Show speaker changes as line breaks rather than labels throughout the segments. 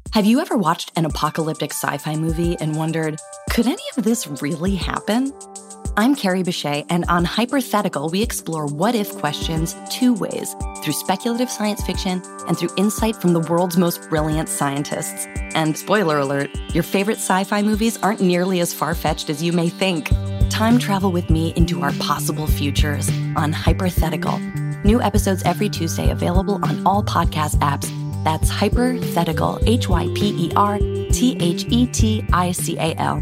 Have you ever watched an apocalyptic sci-fi movie and wondered, could any of this really happen? I'm Carrie Bechet, and on Hypothetical, we explore what-if questions two ways, through speculative science fiction and through insight from the world's most brilliant scientists. And spoiler alert, your favorite sci-fi movies aren't nearly as far-fetched as you may think. Time travel with me into our possible futures on Hypothetical. New episodes every Tuesday, available on all podcast apps. That's Hypothetical, Hyperthetical.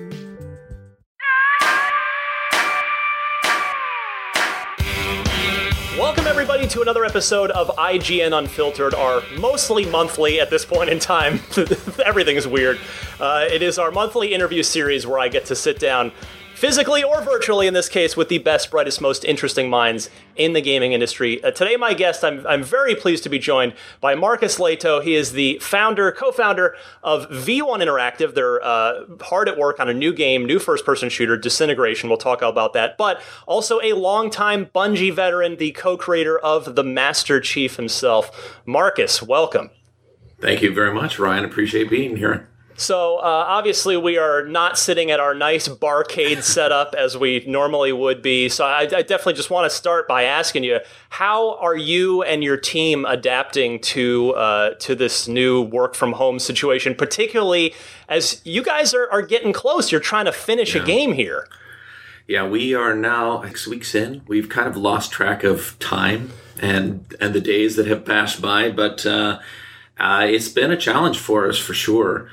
Welcome, everybody, to another episode of IGN Unfiltered, our mostly monthly, at this point in time, everything is weird. It is our monthly interview series where I get to sit down, physically or virtually in this case, with the best, brightest, most interesting minds in the gaming industry. Today, my guest, I'm very pleased to be joined by Marcus Lehto. He is the co-founder of V1 Interactive. They're hard at work on a new game, new first-person shooter, Disintegration. We'll talk about that. But also a longtime Bungie veteran, the co-creator of the Master Chief himself. Marcus, welcome.
Thank you very much, Ryan. Appreciate being here.
So, obviously, we are not sitting at our nice barcade setup as we normally would be. So I definitely just want to start by asking you, how are you and your team adapting to this new work-from-home situation, particularly as you guys are getting close? You're trying to finish a game here.
Yeah, we are now 6 weeks in. We've kind of lost track of time and the days that have passed by, but it's been a challenge for us, for sure.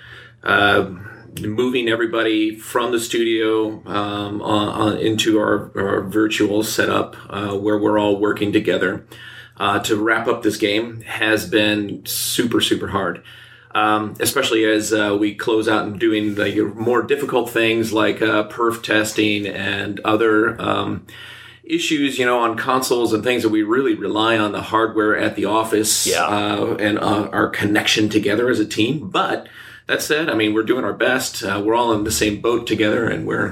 Moving everybody from the studio into our virtual setup where we're all working together to wrap up this game has been super, super hard. Especially as we close out and doing more difficult things like perf testing and other issues, on consoles and things that we really rely on the hardware at the office and our connection together as a team. But that said, I mean, we're doing our best. We're all in the same boat together, and we're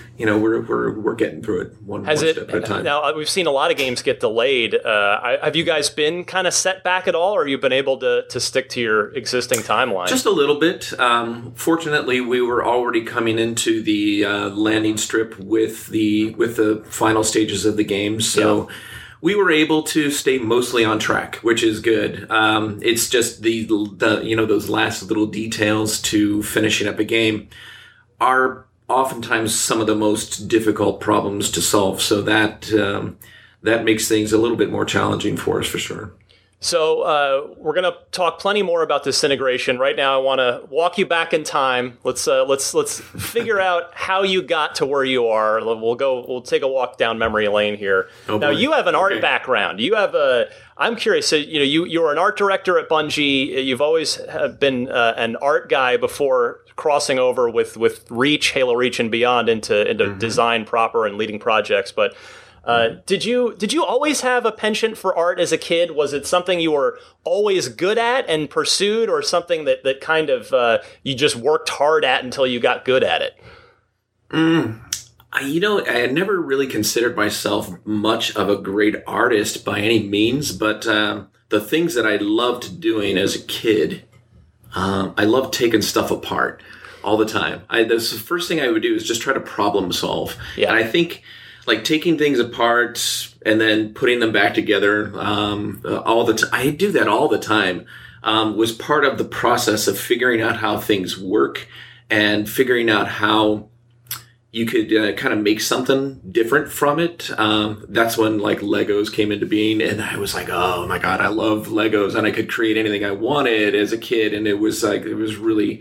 getting through it one step at a time.
Now, we've seen a lot of games get delayed. Have you guys been kind of set back at all, or have you been able to stick to your existing timeline?
Just a little bit. Fortunately, we were already coming into the landing strip with the final stages of the game, so we were able to stay mostly on track, which is good. It's just the those last little details to finishing up a game are oftentimes some of the most difficult problems to solve. So that makes things a little bit more challenging for us, for sure.
So we're going to talk plenty more about Disintegration. Right now, I want to walk you back in time. Let's figure out how you got to where you are. We'll take a walk down memory lane here.
Oh,
now,
boy.
you have an art background. You have I'm curious. So you were an art director at Bungie. You've always been an art guy before crossing over with Reach, Halo Reach, and beyond into design proper and leading projects, but. Did you always have a penchant for art as a kid? Was it something you were always good at and pursued, or something that kind of you just worked hard at until you got good at it?
I had never really considered myself much of a great artist by any means, but the things that I loved doing as a kid, I loved taking stuff apart all the time. The first thing I would do is just try to problem solve. Yeah. And I think like taking things apart and then putting them back together all the time. I do that all the time. Was part of the process of figuring out how things work and figuring out how you could kind of make something different from it. That's when like Legos came into being, and I was like, oh my God, I love Legos, and I could create anything I wanted as a kid. And it was really,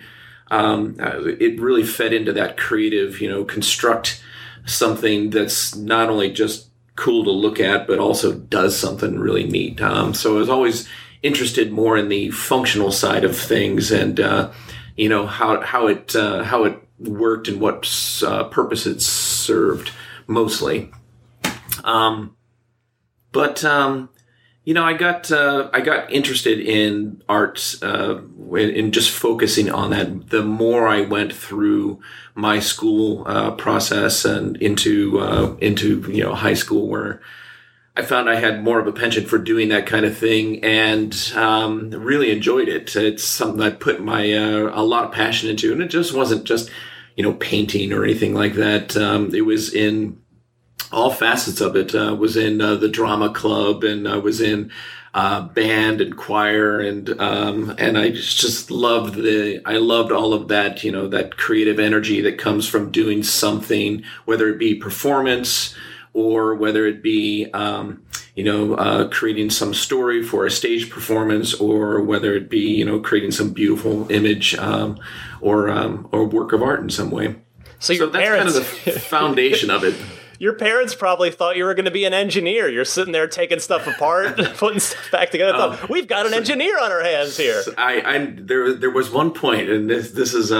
it really fed into that creative, construct something that's not only just cool to look at, but also does something really neat. So I was always interested more in the functional side of things, and how it worked and what purpose it served mostly. I got interested in art in just focusing on that. The more I went through my school process and into high school, where I found I had more of a penchant for doing that kind of thing, and really enjoyed it. It's something I put my a lot of passion into, and it just wasn't just painting or anything like that. It was in all facets of it. Was in the drama club, and I was in band and choir, and I just loved I loved all of that, that creative energy that comes from doing something, whether it be performance or whether it be, creating some story for a stage performance, or whether it be, creating some beautiful image, or work of art in some way.
So
that's
parents,
kind of the foundation of it.
Your parents probably thought you were going to be an engineer. You're sitting there taking stuff apart, putting stuff back together. We've got an engineer on our hands here.
There was one point, and this is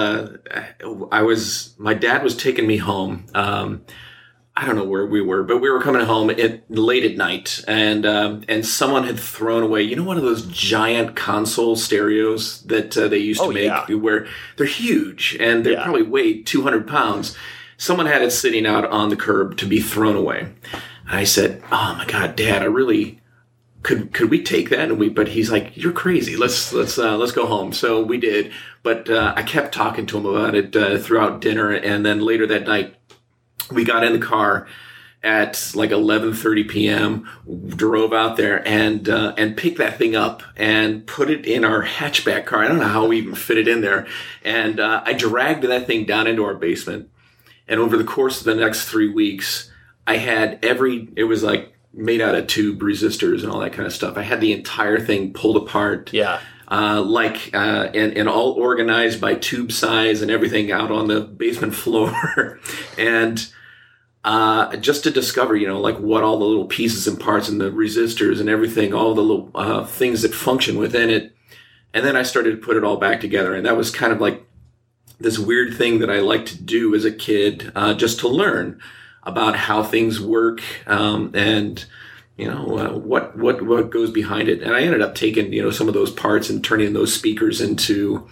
my dad was taking me home. I don't know where we were, but we were coming home late at night, and someone had thrown away, one of those giant console stereos that they used to make, where they're huge and they probably weigh 200 pounds. Someone had it sitting out on the curb to be thrown away. And I said, "Oh my God, Dad, I really could we take that?" But he's like, "You're crazy. Let's go home." So we did, but I kept talking to him about it throughout dinner, and then later that night, we got in the car at like 11:30 p.m., drove out there and picked that thing up and put it in our hatchback car. I don't know how we even fit it in there. And I dragged that thing down into our basement. And over the course of the next 3 weeks, I had it was like made out of tube resistors and all that kind of stuff. I had the entire thing pulled apart.
Yeah.
And all organized by tube size and everything out on the basement floor. And just to discover, what all the little pieces and parts and the resistors and everything, all the little things that function within it. And then I started to put it all back together. And that was kind of like this weird thing that I liked to do as a kid, just to learn about how things work, and what goes behind it. And I ended up taking some of those parts and turning those speakers into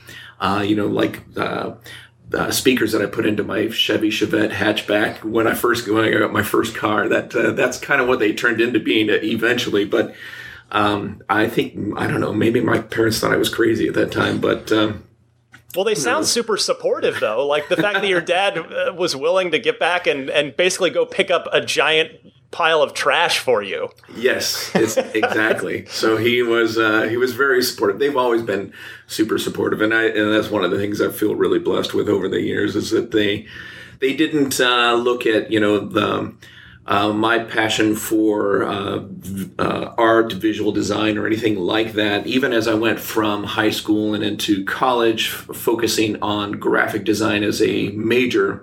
speakers that I put into my Chevy Chevette hatchback when I got my first car. That's kind of what they turned into being eventually. But I don't know, maybe my parents thought I was crazy at that time, but.
Well, they sound super supportive, though. Like the fact that your dad was willing to get back and basically go pick up a giant pile of trash for you.
Yes, exactly. So he was very supportive. They've always been super supportive, and that's one of the things I feel really blessed with over the years, is that they didn't look at my passion for art, visual design, or anything like that. Even as I went from high school and into college, focusing on graphic design as a major,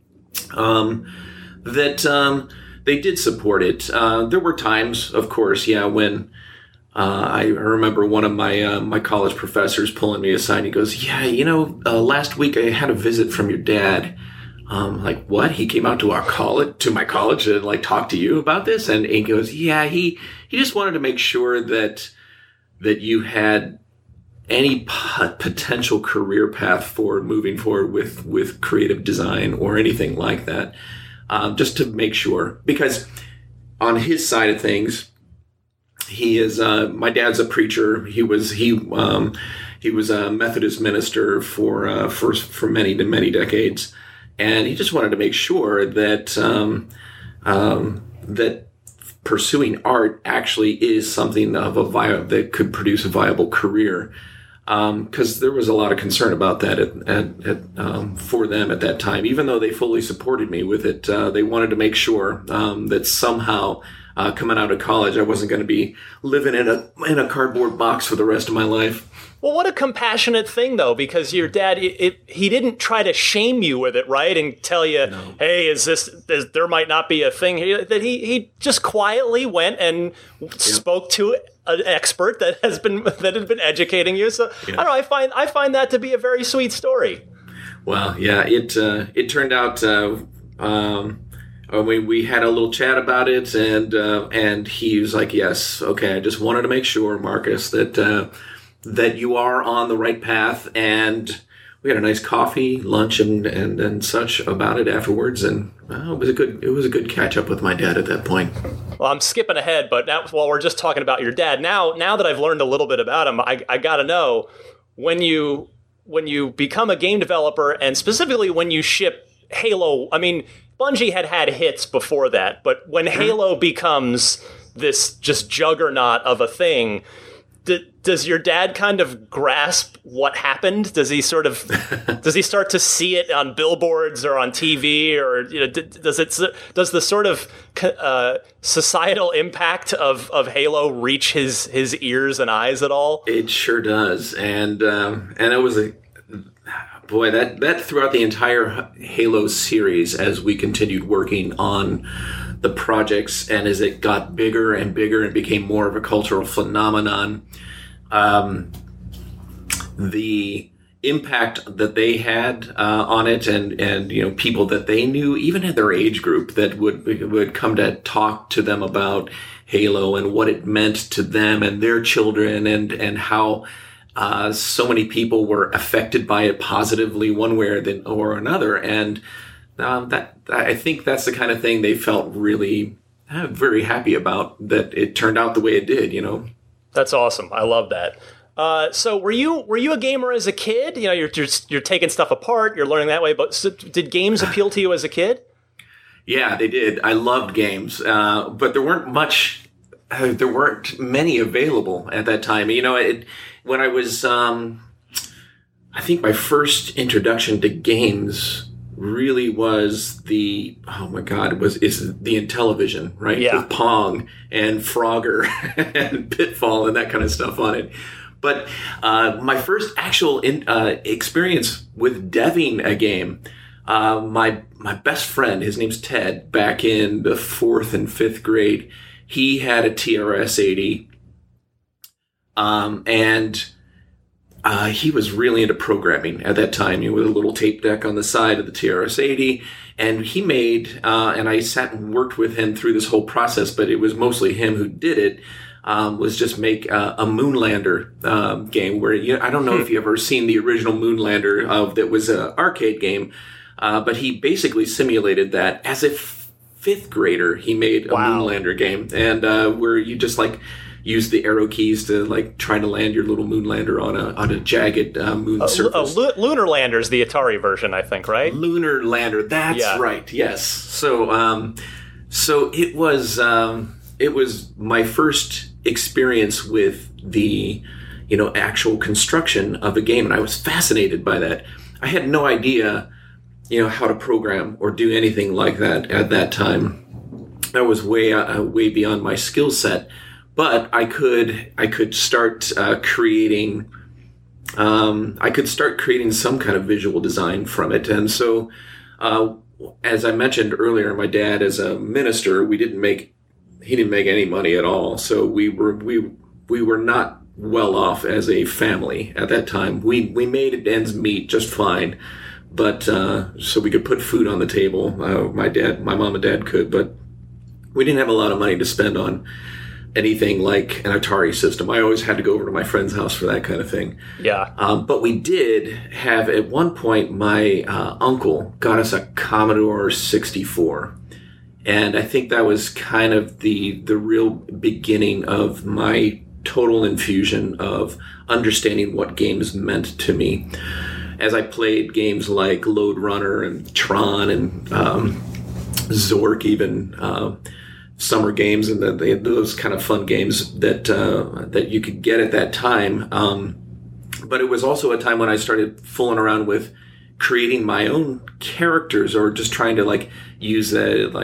they did support it. There were times, of course, when I remember one of my college professors pulling me aside. He goes, last week I had a visit from your dad. Like, what? He came out to my college to talk to you about this? And he goes, he just wanted to make sure that you had any potential career path moving forward with creative design or anything like that. Just to make sure, because on his side of things, he is, my dad's a preacher. He was a Methodist minister for many, many decades. And he just wanted to make sure that that pursuing art actually is something that could produce a viable career, because there was a lot of concern about that for them at that time. Even though they fully supported me with it, they wanted to make sure that somehow coming out of college, I wasn't going to be living in a cardboard box for the rest of my life.
Well, what a compassionate thing, though, because your dad, he didn't try to shame you with it, right? And tell you, no. Hey, there might not be a thing here. That he just quietly went and spoke to an expert that had been educating you. So I don't know, I find that to be a very sweet story.
Well, yeah, it turned out, we had a little chat about it, and he was like, yes, okay, I just wanted to make sure, Marcus, that you are on the right path, and we had a nice coffee, lunch, and such about it afterwards, and it was a good catch up with my dad at that point.
Well, I'm skipping ahead, but now while we're just talking about your dad, now that I've learned a little bit about him, I got to know when you become a game developer, and specifically when you ship Halo. I mean, Bungie had hits before that, but when Halo becomes this just juggernaut of a thing, does your dad kind of grasp what happened? Does he start to see it on billboards or on TV, or does the sort of societal impact of Halo reach his ears and eyes at all?
It sure does, and it was boy, that throughout the entire Halo series, as we continued working on the projects and as it got bigger and bigger and became more of a cultural phenomenon, the impact that they had on it, and people that they knew, even at their age group, that would come to talk to them about Halo and what it meant to them and their children, and how so many people were affected by it positively one way or another. And that I think that's the kind of thing they felt really very happy about, that it turned out the way it did.
That's awesome. I love that. So were you a gamer as a kid? You're taking stuff apart, you're learning that way. But did games appeal to you as a kid?
Yeah, they did. I loved games, but there weren't many available at that time. When I was, I think my first introduction to games really was the Intellivision, right?
Yeah.
With Pong and Frogger and Pitfall and that kind of stuff on it. But my first actual experience with deving a game, my best friend, his name's Ted, back in the 4th and 5th grade, he had a TRS-80, and he was really into programming at that time, with a little tape deck on the side of the TRS-80, and he made, and I sat and worked with him through this whole process, but it was mostly him who did it, was just make a Moonlander game where, I don't know if you ever seen the original Moonlander that was an arcade game, but he basically simulated that as a 5th grader. He made a Moonlander game, and where you just use the arrow keys to try to land your little Moonlander on a jagged moon surface.
Lunar Lander's the Atari version, I think, right?
Lunar Lander, that's right. Yes. So it was my first experience with the actual construction of a game, and I was fascinated by that. I had no idea how to program or do anything like that at that time. That was way beyond my skill set. But I could start creating. I could start creating some kind of visual design from it, and so, as I mentioned earlier, my dad, as a minister, he didn't make any money at all. So we were not well off as a family at that time. We made ends meet just fine, but so we could put food on the table. My mom and dad could, but we didn't have a lot of money to spend on anything like an Atari system. I always had to go over to my friend's house for that kind of thing.
Yeah.
But we did have, at one point, my uncle got us a Commodore 64. And I think that was kind of the real beginning of my total infusion of understanding what games meant to me. As I played games like Lode Runner and Tron and Zork, even summer games, and those kind of fun games that you could get at that time. But it was also a time when I started fooling around with creating my own characters, or just trying to use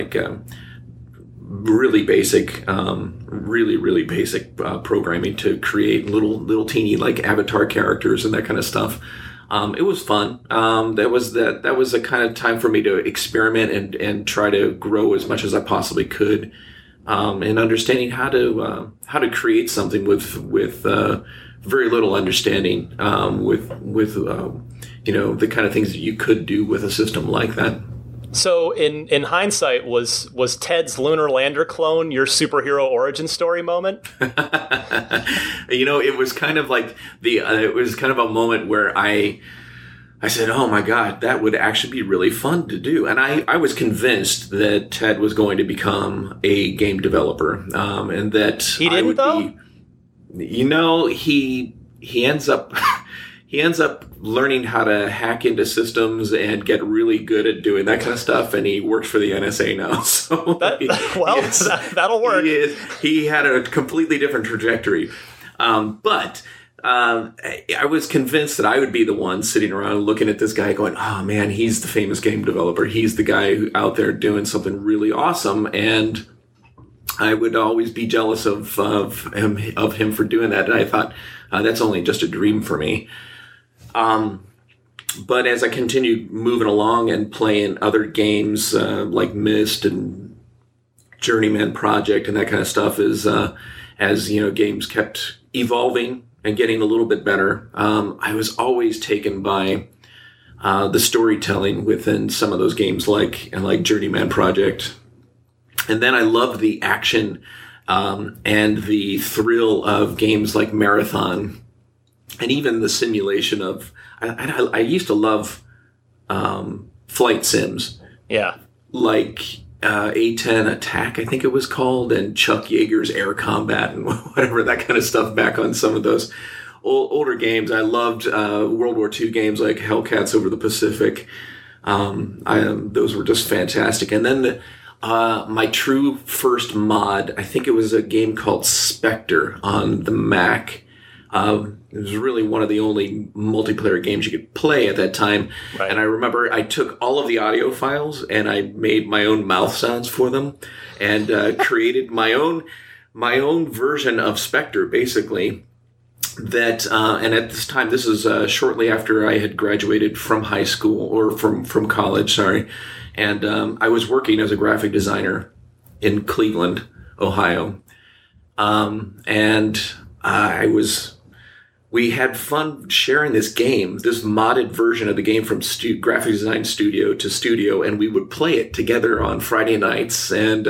really basic programming to create little teeny avatar characters and that kind of stuff. It was fun. That was a kind of time for me to experiment and try to grow as much as I possibly could, in understanding how to create something with very little understanding, with the kind of things that you could do with a system like that.
So in hindsight, was Ted's Lunar Lander clone your superhero origin story moment?
It was kind of it was kind of a moment where I said, oh my God, that would actually be really fun to do. And I was convinced that Ted was going to become a game developer, and that
he didn't, though?
He ends up he ends up learning how to hack into systems and get really good at doing that kind of stuff. And he works for the NSA now. So
that'll work.
He had a completely different trajectory. But I was convinced that I would be the one sitting around looking at this guy going, oh man, he's the famous game developer. He's the guy out there doing something really awesome. And I would always be jealous of him for doing that. And I thought, that's only just a dream for me. But as I continued moving along and playing other games, like Myst and Journeyman Project and that kind of stuff, as games kept evolving and getting a little bit better, I was always taken by the storytelling within some of those games, like Journeyman Project. And then I loved the action and the thrill of games like Marathon, and even the simulation of. I used to love flight sims.
Yeah,
like A-10 Attack, I think it was called, and Chuck Yeager's Air Combat and whatever, that kind of stuff back on some of those older games. I loved World War II games like Hellcats Over the Pacific. Those were just fantastic. And then my true first mod, I think it was a game called Spectre on the Mac. It was really one of the only multiplayer games you could play at that time. Right. And I remember I took all of the audio files and I made my own mouth sounds for them and created my own version of Spectre, basically. That and at this time, this is shortly after I had graduated from high school, or from college, sorry. And I was working as a graphic designer in Cleveland, Ohio. We had fun sharing this game, this modded version of the game from graphic design studio to studio, and we would play it together on Friday nights, and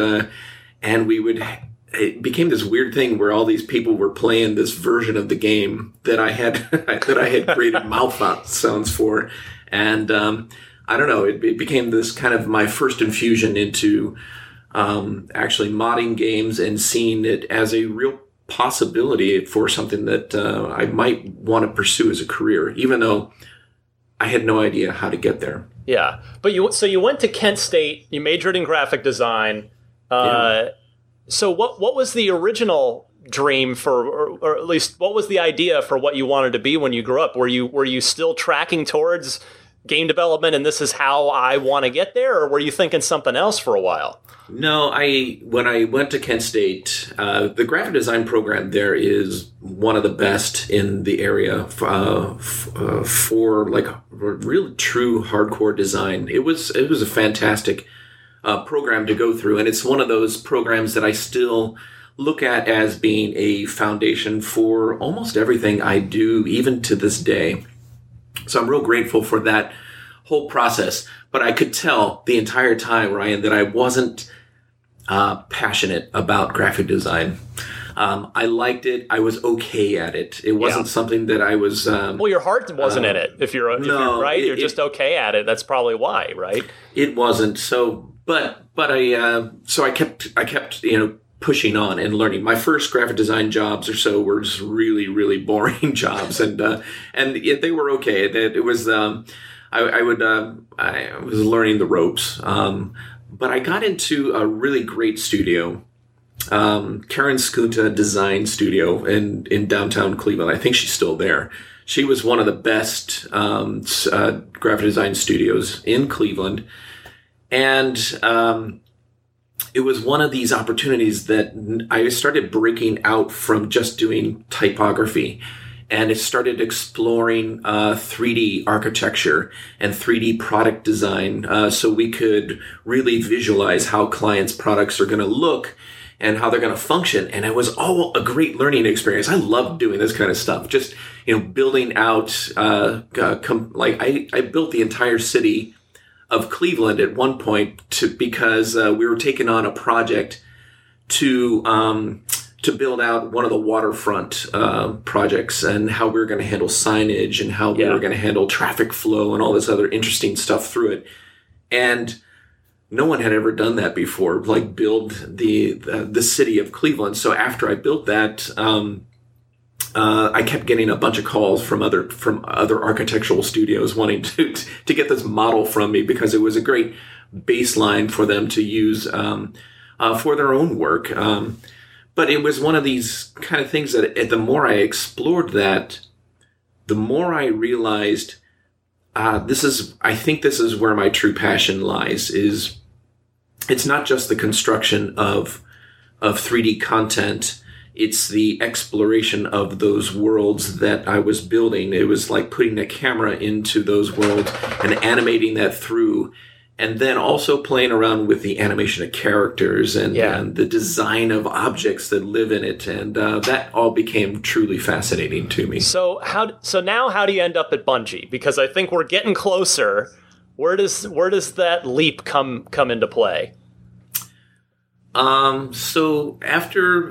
it became this weird thing where all these people were playing this version of the game that I had created mouth sounds for, and I don't know, it became this kind of my first infusion into actually modding games and seeing it as a real possibility for something that I might want to pursue as a career, even though I had no idea how to get there.
Yeah, but you went to Kent State, you majored in graphic design. Yeah. So what was the original dream for, or at least what was the idea for what you wanted to be when you grew up? Were you still tracking towards game development and this is how I want to get there, or were you thinking something else for a while?
No, when I went to Kent State, the graphic design program there is one of the best in the area for like real true hardcore design. It was a fantastic program to go through, and it's one of those programs that I still look at as being a foundation for almost everything I do, even to this day. So I'm real grateful for that whole process. But I could tell the entire time, Ryan, that I wasn't passionate about graphic design. I liked it. I was okay at it. It wasn't something that I was...
well, your heart wasn't in it. If you're right, you're just okay at it. That's probably why, right?
It wasn't. So, but I kept pushing on and learning. My first graphic design jobs or so were just really, really boring jobs, and they were okay. It was I was learning the ropes, but I got into a really great studio, Karen Skunta Design Studio in downtown Cleveland. I think she's still there. She was one of the best graphic design studios in Cleveland, and it was one of these opportunities that I started breaking out from just doing typography, and it started exploring 3D architecture and 3D product design, so we could really visualize how clients' products are going to look and how they're going to function. And it was all a great learning experience. I loved doing this kind of stuff. Just, building out, I built the entire city of Cleveland at one point because we were taking on a project to to build out one of the waterfront projects and how we were going to handle signage and how we were going to handle traffic flow and all this other interesting stuff through it. And no one had ever done that before, like build the city of Cleveland. So after I built that, I kept getting a bunch of calls from other architectural studios wanting to get this model from me because it was a great baseline for them to use for their own work. But it was one of these kind of things that the more I explored that, the more I realized I think this is where my true passion lies. It's not just the construction of 3D content. It's the exploration of those worlds that I was building. It was like putting a camera into those worlds and animating that through, and then also playing around with the animation of characters and the design of objects that live in it. And that all became truly fascinating to me.
So now how do you end up at Bungie? Because I think we're getting closer. Where does that leap come into play?
So after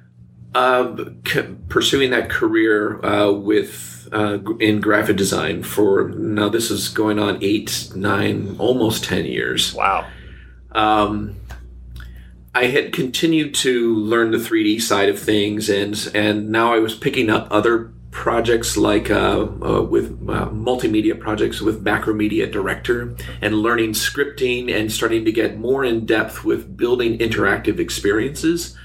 pursuing that career in graphic design for now, this is going on 8, 9, almost 10 years.
Wow.
I had continued to learn the 3D side of things, and now I was picking up other projects like with multimedia projects with Macromedia Director and learning scripting and starting to get more in depth with building interactive experiences.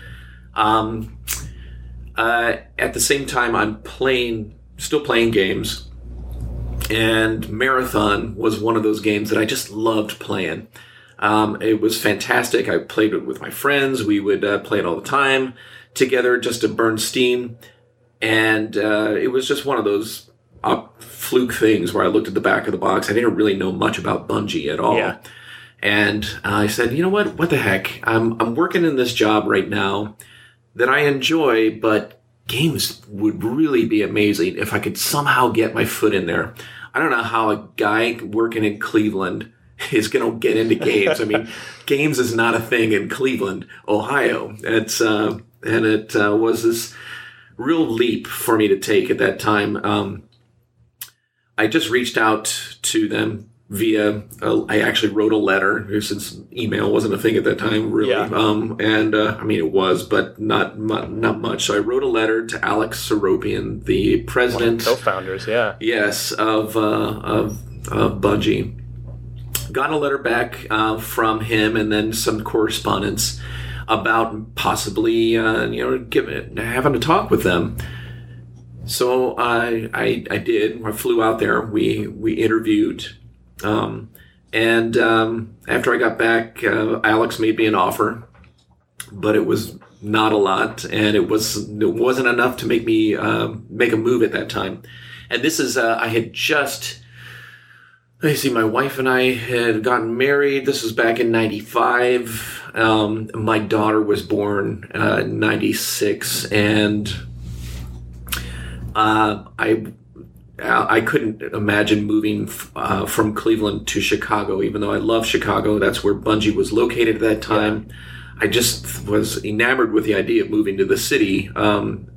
At the same time, I'm still playing games, and Marathon was one of those games that I just loved playing. It was fantastic. I played it with my friends. We would play it all the time together just to burn steam. And it was just one of those fluke things where I looked at the back of the box. I didn't really know much about Bungie at all. Yeah. And I said, you know what? What the heck? I'm working in this job right now that I enjoy, but games would really be amazing if I could somehow get my foot in there. I don't know how a guy working in Cleveland is going to get into games. I mean, games is not a thing in Cleveland, Ohio. It was this real leap for me to take at that time. I just reached out to them via, I actually wrote a letter, since email wasn't a thing at that time, really. Yeah. I mean, it was, but not much. So I wrote a letter to Alex Seropian, the president.
One of the co-founders, yeah.
Yes, of Bungie. Got a letter back from him, and then some correspondence about possibly, having a talk with them. So I did. I flew out there. We interviewed. And after I got back, Alex made me an offer, but it was not a lot, and it wasn't enough to make me make a move at that time. And this is I had just, my wife and I had gotten married. This was back in 95. My daughter was born in 96, and I couldn't imagine moving from Cleveland to Chicago, even though I love Chicago. That's where Bungie was located at that time. Yeah. I just was enamored with the idea of moving to the city, but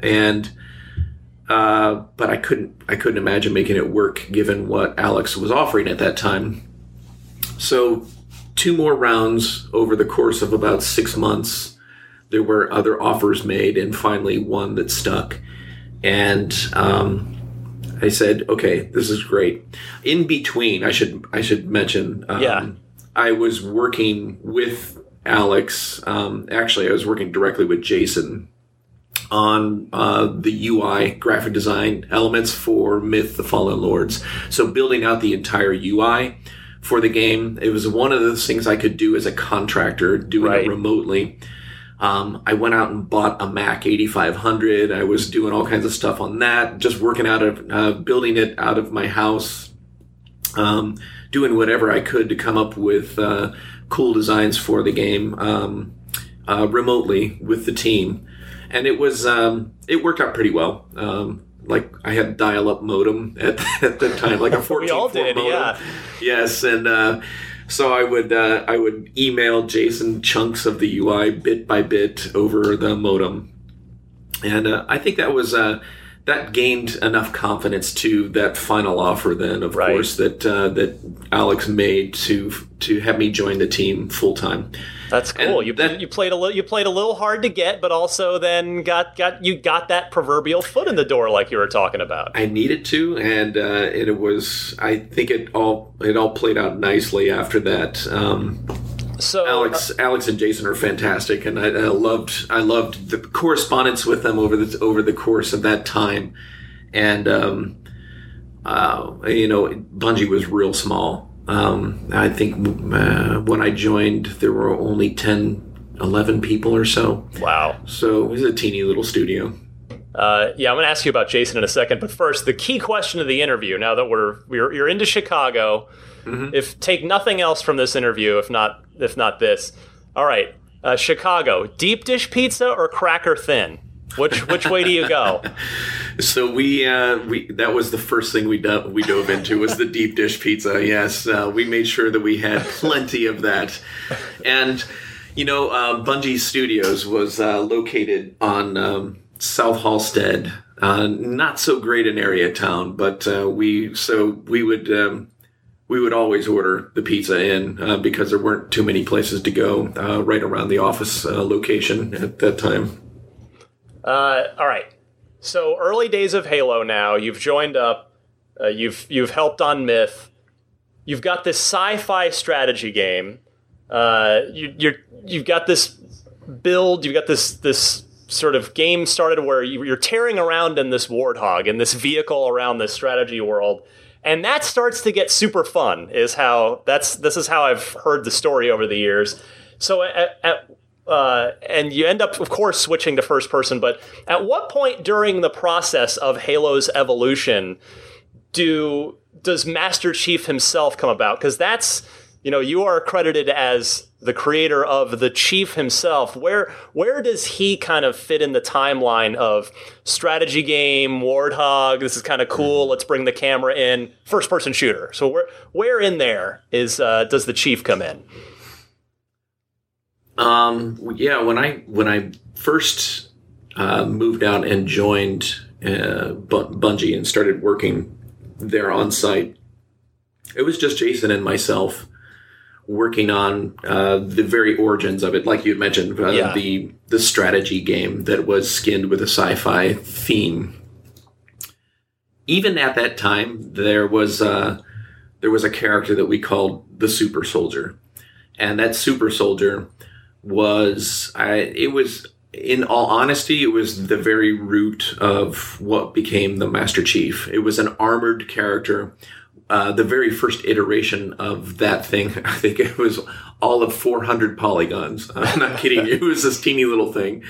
I couldn't imagine making it work given what Alex was offering at that time. So 2 more rounds over the course of about 6 months. There were other offers made, and finally one that stuck. And I said, okay, this is great. In between, I should mention, I was working with Alex. Actually, I was working directly with Jason on the UI graphic design elements for Myth: The Fallen Lords. So building out the entire UI for the game. It was one of those things I could do as a contractor, doing it remotely. I went out and bought a Mac 8500. I was doing all kinds of stuff on that, just working out of, building it out of my house, doing whatever I could to come up with cool designs for the game remotely with the team. And it was, it worked out pretty well. Like I had dial-up modem at that time, like a 14.4
we all did,
modem.
Yeah.
Yes, and so I would email Jason chunks of the UI bit by bit over the modem, And I think that was that gained enough confidence to that final offer. Then, of course, that Alex made to have me join the team full time.
That's cool. You played a little hard to get, but also then got that proverbial foot in the door, like you were talking about.
I needed to, and it was. I think it all played out nicely after that. So Alex and Jason are fantastic, and I loved the correspondence with them over the course of that time. And Bungie was real small. I think when I joined, there were only 10, 11 people or so.
Wow! So
it was a teeny little studio.
I'm going to ask you about Jason in a second, but first, the key question of the interview. Now that you're into Chicago. Mm-hmm. If take nothing else from this interview, if not this. All right, Chicago, deep dish pizza or cracker thin? Which way do you go?
So we that was the first thing we dove into was the deep dish pizza. Yes, we made sure that we had plenty of that, and Bungie Studios was located on South Halstead, not so great an area town, but we would always order the pizza in because there weren't too many places to go right around the office location at that time.
All right. So early days of Halo now. You've joined up. You've helped on Myth. You've got this sci-fi strategy game. You've got this build. You've got this sort of game started where you're tearing around in this Warthog, in this vehicle around this strategy world. And that starts to get super fun. This is how I've heard the story over the years. So and you end up, of course, switching to first person. But at what point during the process of Halo's evolution does Master Chief himself come about? Because that's, you are credited as the creator of the Chief himself. Where does he kind of fit in the timeline of strategy game, Warthog, this is kind of cool, let's bring the camera in, first person shooter? So where in there does the Chief come in?
When I first moved out and joined Bungie and started working there on site, it was just Jason and myself working on the very origins of it, like you had mentioned, the strategy game that was skinned with a sci-fi theme. Even at that time, there was a character that we called the Super Soldier, and that Super Soldier in all honesty, it was the very root of what became the Master Chief. It was an armored character. The very first iteration of that thing, I think it was all of 400 polygons. I'm not kidding you. It was this teeny little thing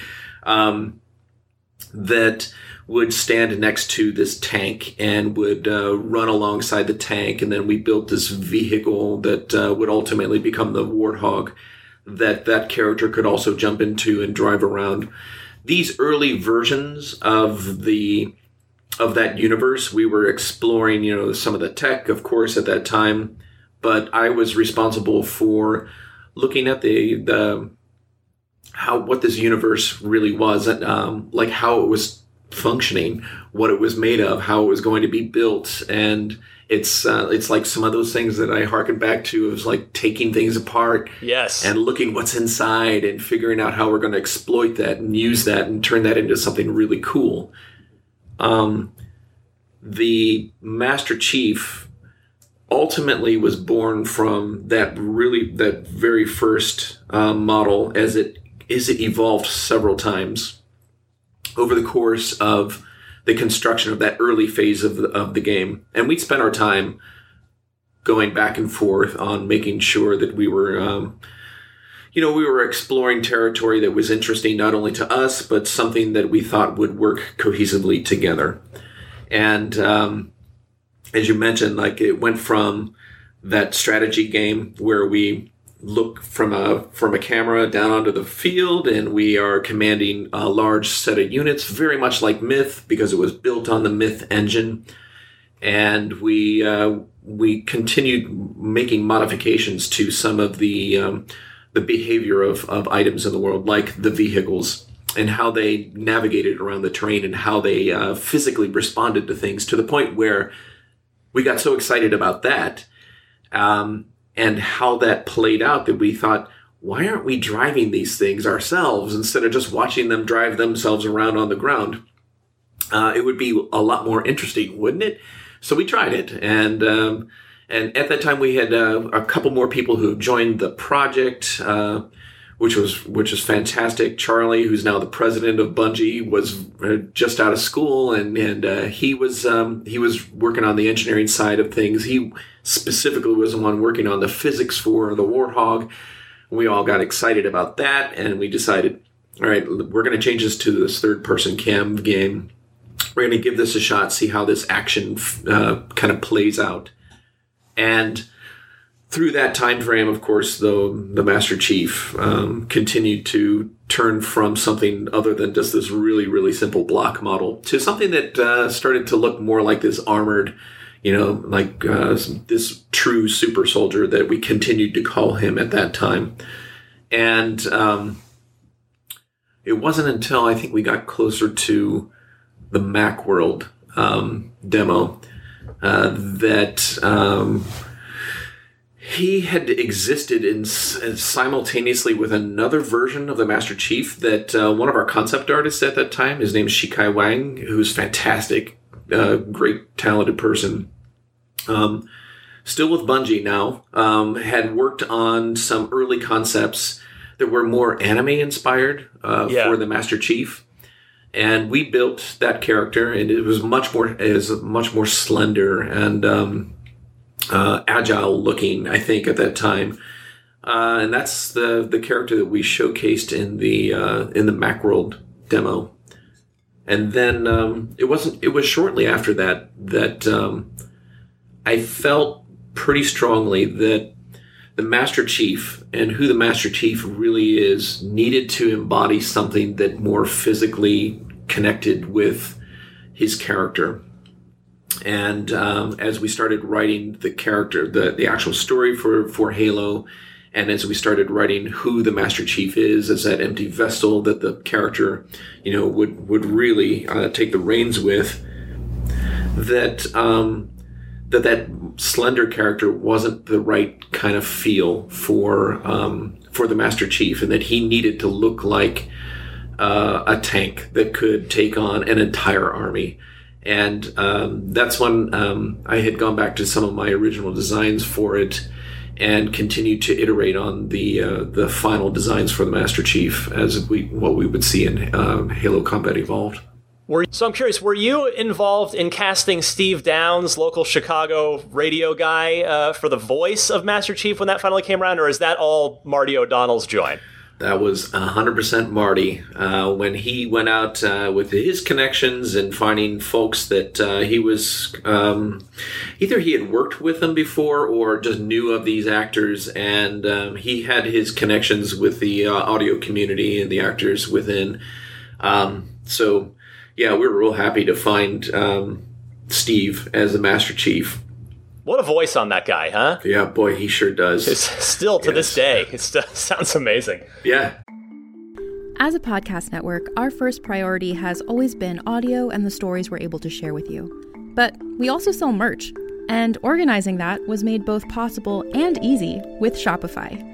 that would stand next to this tank and would run alongside the tank. And then we built this vehicle that would ultimately become the Warthog that character could also jump into and drive around. These early versions of that universe, we were exploring, some of the tech, of course, at that time, but I was responsible for looking at what this universe really was, like how it was functioning, what it was made of, how it was going to be built, and it's like some of those things that I harken back to. It was like taking things apart,
yes,
and looking what's inside and figuring out how we're going to exploit that and use that and turn that into something really cool. The Master Chief ultimately was born from that very first model as it evolved several times over the course of the construction of that early phase of the game. And we'd spent our time going back and forth on making sure that we were we were exploring territory that was interesting not only to us, but something that we thought would work cohesively together. And as you mentioned, like it went from that strategy game where we look from a camera down onto the field and we are commanding a large set of units, very much like Myth, because it was built on the Myth engine. And we continued making modifications to some of the behavior of items in the world, like the vehicles. how they navigated around the terrain and how they physically responded to things, to the point where we got so excited about that and how that played out that we thought, why aren't we driving these things ourselves instead of just watching them drive themselves around on the ground? It would be a lot more interesting, wouldn't it? So we tried it, and at that time we had a couple more people who joined the project, which was fantastic. Charlie, who's now the president of Bungie, was just out of school, and he was working on the engineering side of things. He specifically was the one working on the physics for the Warthog. We all got excited about that, and we decided, all right, we're going to change this to this third-person cam game. We're going to give this a shot, see how this action kind of plays out. And through that time frame, of course, the Master Chief continued to turn from something other than just this really, really simple block model to something that started to look more like this armored, like this true super soldier that we continued to call him at that time. And it wasn't until I think we got closer to the Macworld demo that he had existed simultaneously with another version of the Master Chief that one of our concept artists at that time, his name is Shikai Wang, who's fantastic, great, talented person, still with Bungie now, had worked on some early concepts that were more anime-inspired for the Master Chief. And we built that character, and it was much more slender and agile looking, I think, at that time. And that's the character that we showcased in the Macworld demo. And then it was shortly after that I felt pretty strongly that the Master Chief and who the Master Chief really is needed to embody something that more physically connected with his character. And as we started writing the character, the actual story for Halo, and as we started writing who the Master Chief is as that empty vessel that the character, would really take the reins with, that slender character wasn't the right kind of feel for the Master Chief, and that he needed to look like a tank that could take on an entire army. And that's when I had gone back to some of my original designs for it and continued to iterate on the final designs for the Master Chief as what we would see in Halo Combat Evolved.
So I'm curious, were you involved in casting Steve Downs, local Chicago radio guy, for the voice of Master Chief when that finally came around, or is that all Marty O'Donnell's joint?
That was 100% Marty. When he went out with his connections and finding folks that he was either he had worked with them before or just knew of these actors, and he had his connections with the audio community and the actors within. So, yeah, we were real happy to find Steve as the Master Chief.
What a voice on that guy, huh?
Yeah, boy, he sure does.
It's still to this day. It sounds amazing.
Yeah.
As a podcast network, our first priority has always been audio and the stories we're able to share with you. But we also sell merch, and organizing that was made both possible and easy with Shopify.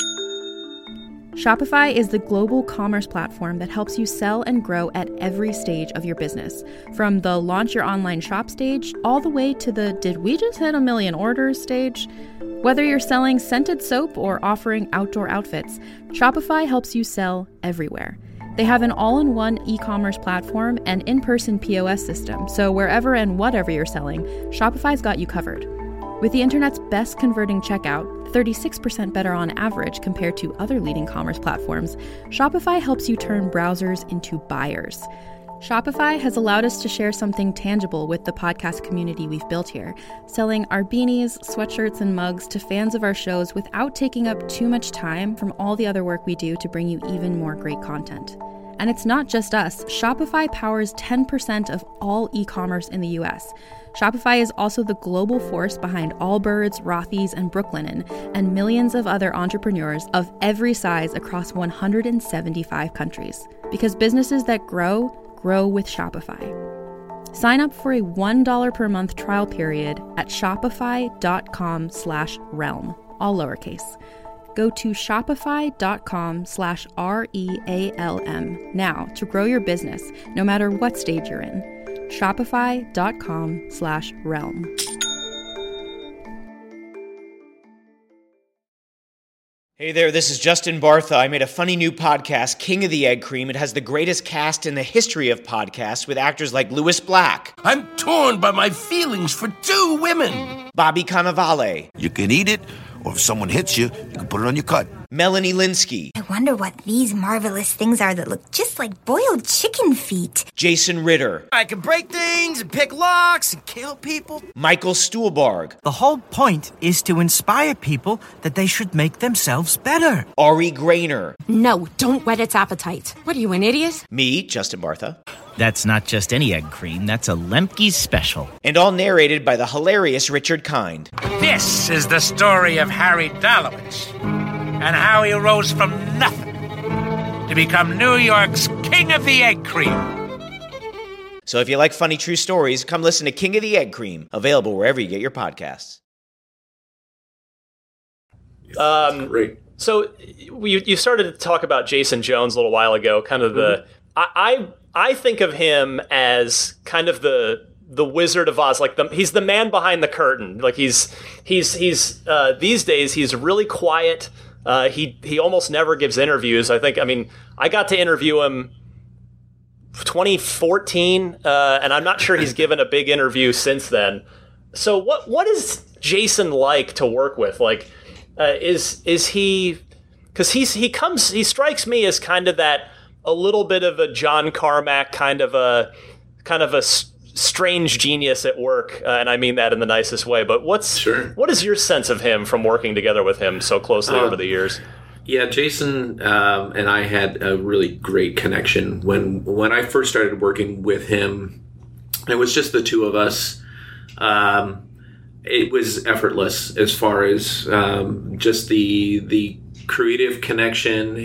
Shopify is the global commerce platform that helps you sell and grow at every stage of your business, from the launch your online shop stage all the way to the did we just hit 1 million orders stage. Whether you're selling scented soap or offering outdoor outfits, Shopify helps you sell everywhere. They have an all-in-one e-commerce platform and in-person POS system, so wherever and whatever you're selling, Shopify's got you covered. With the internet's best converting checkout, 36% better on average compared to other leading commerce platforms, Shopify helps you turn browsers into buyers. Shopify has allowed us to share something tangible with the podcast community we've built here, selling our beanies, sweatshirts, and mugs to fans of our shows without taking up too much time from all the other work we do to bring you even more great content. And it's not just us. Shopify powers 10% of all e-commerce in the US. Shopify is also the global force behind Allbirds, Rothy's, and Brooklinen, and millions of other entrepreneurs of every size across 175 countries. Because businesses that grow, grow with Shopify. Sign up for a $1 per month trial period at shopify.com/realm, all lowercase. Go to shopify.com/REALM now to grow your business, no matter what stage you're in. Shopify.com/realm.
Hey there, this is Justin Bartha. I made a funny new podcast, King of the Egg Cream. It has the greatest cast in the history of podcasts with actors like Louis Black.
I'm torn by my feelings for two women.
Bobby Cannavale.
You can eat it, or if someone hits you, you can put it on your cut.
Melanie Linsky.
I wonder what these marvelous things are that look just like boiled chicken feet.
Jason Ritter.
I can break things and pick locks and kill people.
Michael Stuhlbarg.
The whole point is to inspire people that they should make themselves better.
Ari Grainer.
No, don't whet its appetite. What are you, an idiot?
Me, Justin Bartha.
That's not just any egg cream, that's a Lemke's special.
And all narrated by the hilarious Richard Kind.
This is the story of Harry Dalowitz and how he rose from nothing to become New York's King of the Egg Cream.
So if you like funny true stories, come listen to King of the Egg Cream, available wherever you get your podcasts.
Great.
So you started to talk about Jason Jones a little while ago, kind of the... I think of him as kind of the Wizard of Oz, like he's the man behind the curtain. Like he's these days he's really quiet. He almost never gives interviews. I got to interview him 2014, and I'm not sure he's given a big interview since then. So what is Jason like to work with? Like, is he? Because he strikes me as kind of that. A little bit of a John Carmack kind of a strange genius at work, and I mean that in the nicest way. But what is your sense of him from working together with him so closely over the years?
Yeah, Jason and I had a really great connection when I first started working with him. It was just the two of us. It was effortless as far as just the creative connection.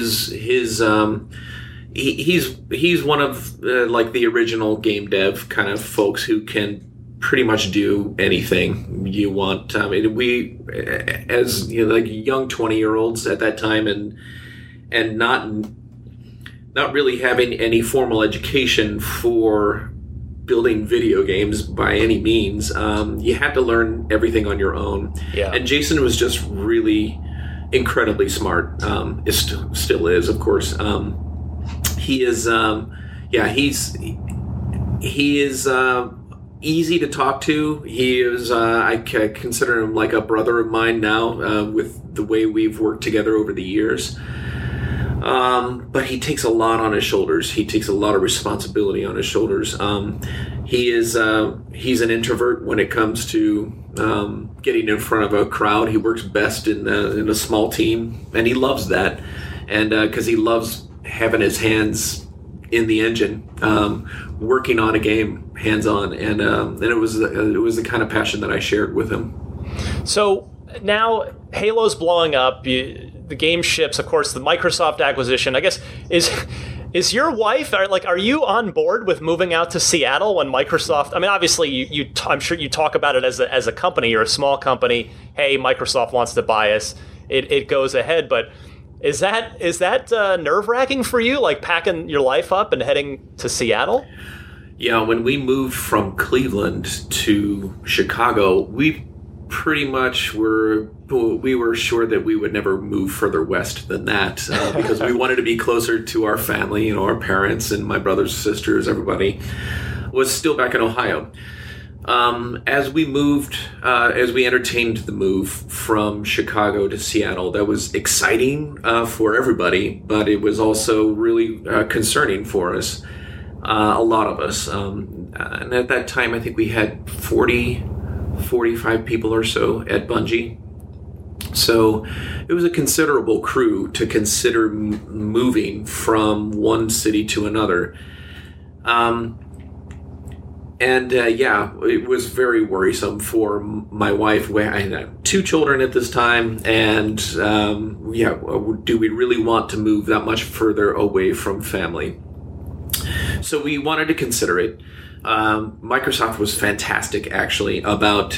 He's one of like the original game dev kind of folks who can pretty much do anything you want. We, as like young 20-year-olds at that time, and not really having any formal education for building video games by any means, you had to learn everything on your own.
Yeah. And
Jason was just really incredibly smart. Still is, of course. He is, he is easy to talk to. He is, I consider him like a brother of mine now, with the way we've worked together over the years. But he takes a lot on his shoulders. He takes a lot of responsibility on his shoulders. He's an introvert when it comes to getting in front of a crowd. He works best in a small team, and he loves that. And because he loves having his hands in the engine, working on a game hands-on, and it was the kind of passion that I shared with him.
So now Halo's blowing up. The game ships, of course, the Microsoft acquisition. I guess is your wife, are you on board with moving out to Seattle when Microsoft? I mean, obviously, I'm sure you talk about it as a company. You're a small company. Hey, Microsoft wants to buy us. It goes ahead, but. Is that nerve-wracking for you, like packing your life up and heading to Seattle?
Yeah, when we moved from Cleveland to Chicago, we pretty much were sure that we would never move further west than that, because we wanted to be closer to our family, our parents and my brothers, sisters, everybody was still back in Ohio. As we entertained the move from Chicago to Seattle, that was exciting for everybody, but it was also really concerning for us, a lot of us. And at that time, I think we had 45 people or so at Bungie. So it was a considerable crew to consider moving from one city to another. And it was very worrisome for my wife. I had 2 children at this time, and do we really want to move that much further away from family? So we wanted to consider it. Microsoft was fantastic, actually, about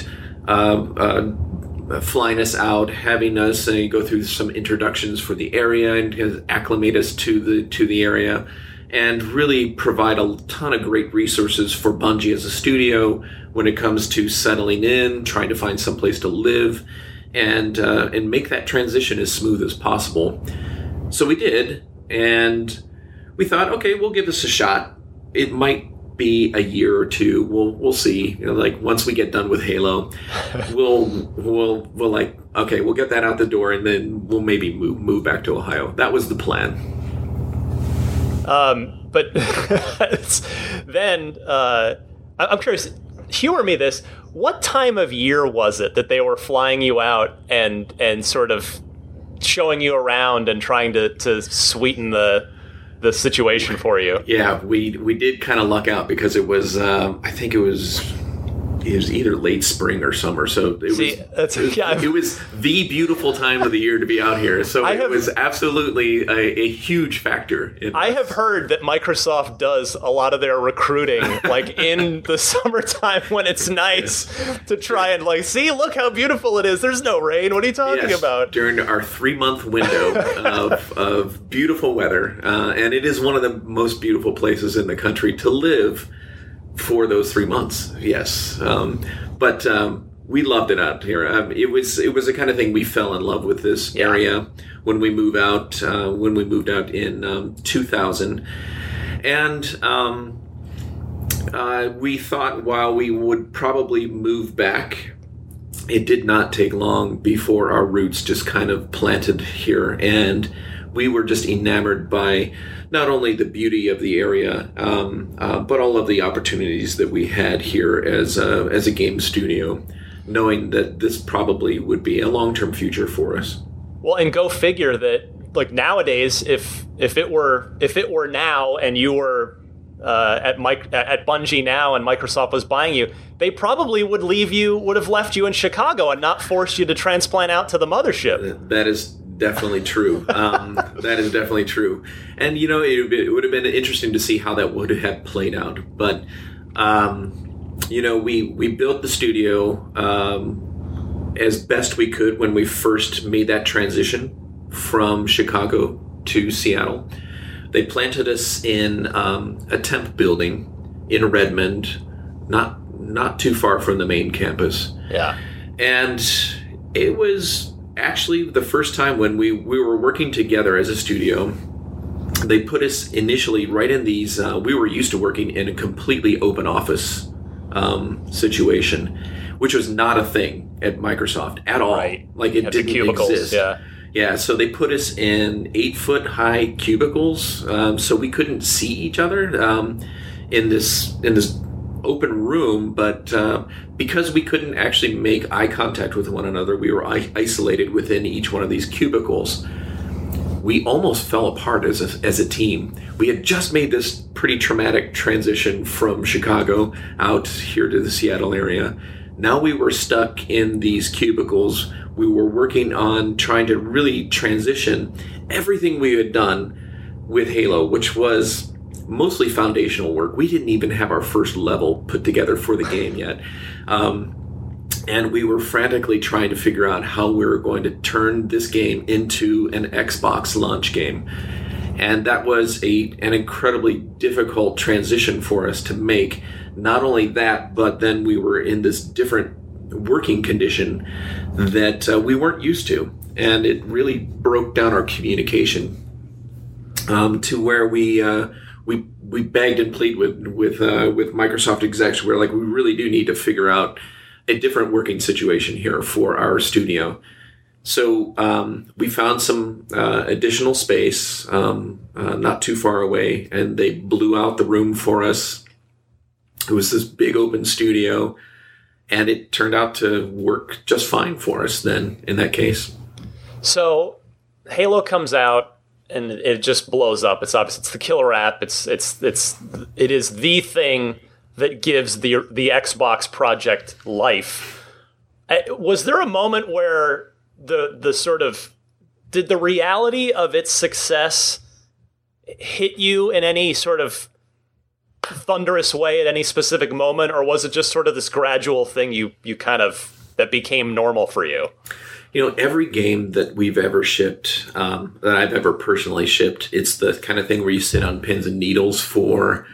flying us out, having us go through some introductions for the area and acclimate us to the area, and really provide a ton of great resources for Bungie as a studio when it comes to settling in, trying to find some place to live, and make that transition as smooth as possible. So we did, and we thought, okay, we'll give this a shot. It might be a year or 2. We'll see. Once we get done with Halo, we'll get that out the door, and then we'll maybe move back to Ohio. That was the plan.
But then I'm curious. Humor me this. What time of year was it that they were flying you out and sort of showing you around and trying to sweeten the situation for you?
Yeah, we did kind of luck out because it was I think it was either late spring or summer. So it was the beautiful time of the year to be out here. So it was absolutely a huge factor.
I have heard that Microsoft does a lot of their recruiting in the summertime when it's nice to try and see, look how beautiful it is. There's no rain. What are you talking about?
During our 3-month window of beautiful weather. And it is one of the most beautiful places in the country to live for those 3 months, yes. But we loved it out here. It was the kind of thing we fell in love with this area when we moved out. When we moved out in 2000, and we thought while we would probably move back, it did not take long before our roots just kind of planted here, and we were just enamored by not only the beauty of the area, but all of the opportunities that we had here as a game studio, knowing that this probably would be a long-term future for us.
Well, and go figure that nowadays, if it were now and you were at Bungie now and Microsoft was buying you, they probably would have left you in Chicago and not forced you to transplant out to the mothership.
That is definitely true. That is definitely true. And, it would have been interesting to see how that would have played out. But, we built the studio as best we could when we first made that transition from Chicago to Seattle. They planted us in a temp building in Redmond, not too far from the main campus.
Yeah.
And it was actually the first time when we were working together as a studio. They put us initially right in these, we were used to working in a completely open office situation, which was not a thing at Microsoft at all.
Right.
It didn't exist. Yeah, so they put us in 8-foot high cubicles, so we couldn't see each other in this open room, but because we couldn't actually make eye contact with one another, we were isolated within each one of these cubicles. We almost fell apart as a team. We had just made this pretty traumatic transition from Chicago out here to the Seattle area. Now we were stuck in these cubicles. We were working on trying to really transition everything we had done with Halo, which was mostly foundational work. We didn't even have our first level put together for the game yet. And we were frantically trying to figure out how we were going to turn this game into an Xbox launch game. And that was an incredibly difficult transition for us to make. Not only that, but then we were in this different working condition that we weren't used to. And it really broke down our communication to where we begged and pleaded with Microsoft execs. We're like, we really do need to figure out a different working situation here for our studio. So we found some additional space not too far away, and they blew out the room for us. It was this big open studio, and it turned out to work just fine for us then in that case.
So Halo comes out, and it just blows up. It's obvious. It's the killer app. It is the thing that gives the Xbox project life. Was there a moment where the sort of, did the reality of its success hit you in any sort of thunderous way at any specific moment, or was it just sort of this gradual thing you kind of, that became normal for you?
You know, every game that we've ever shipped, that I've ever personally shipped, it's the kind of thing where you sit on pins and needles for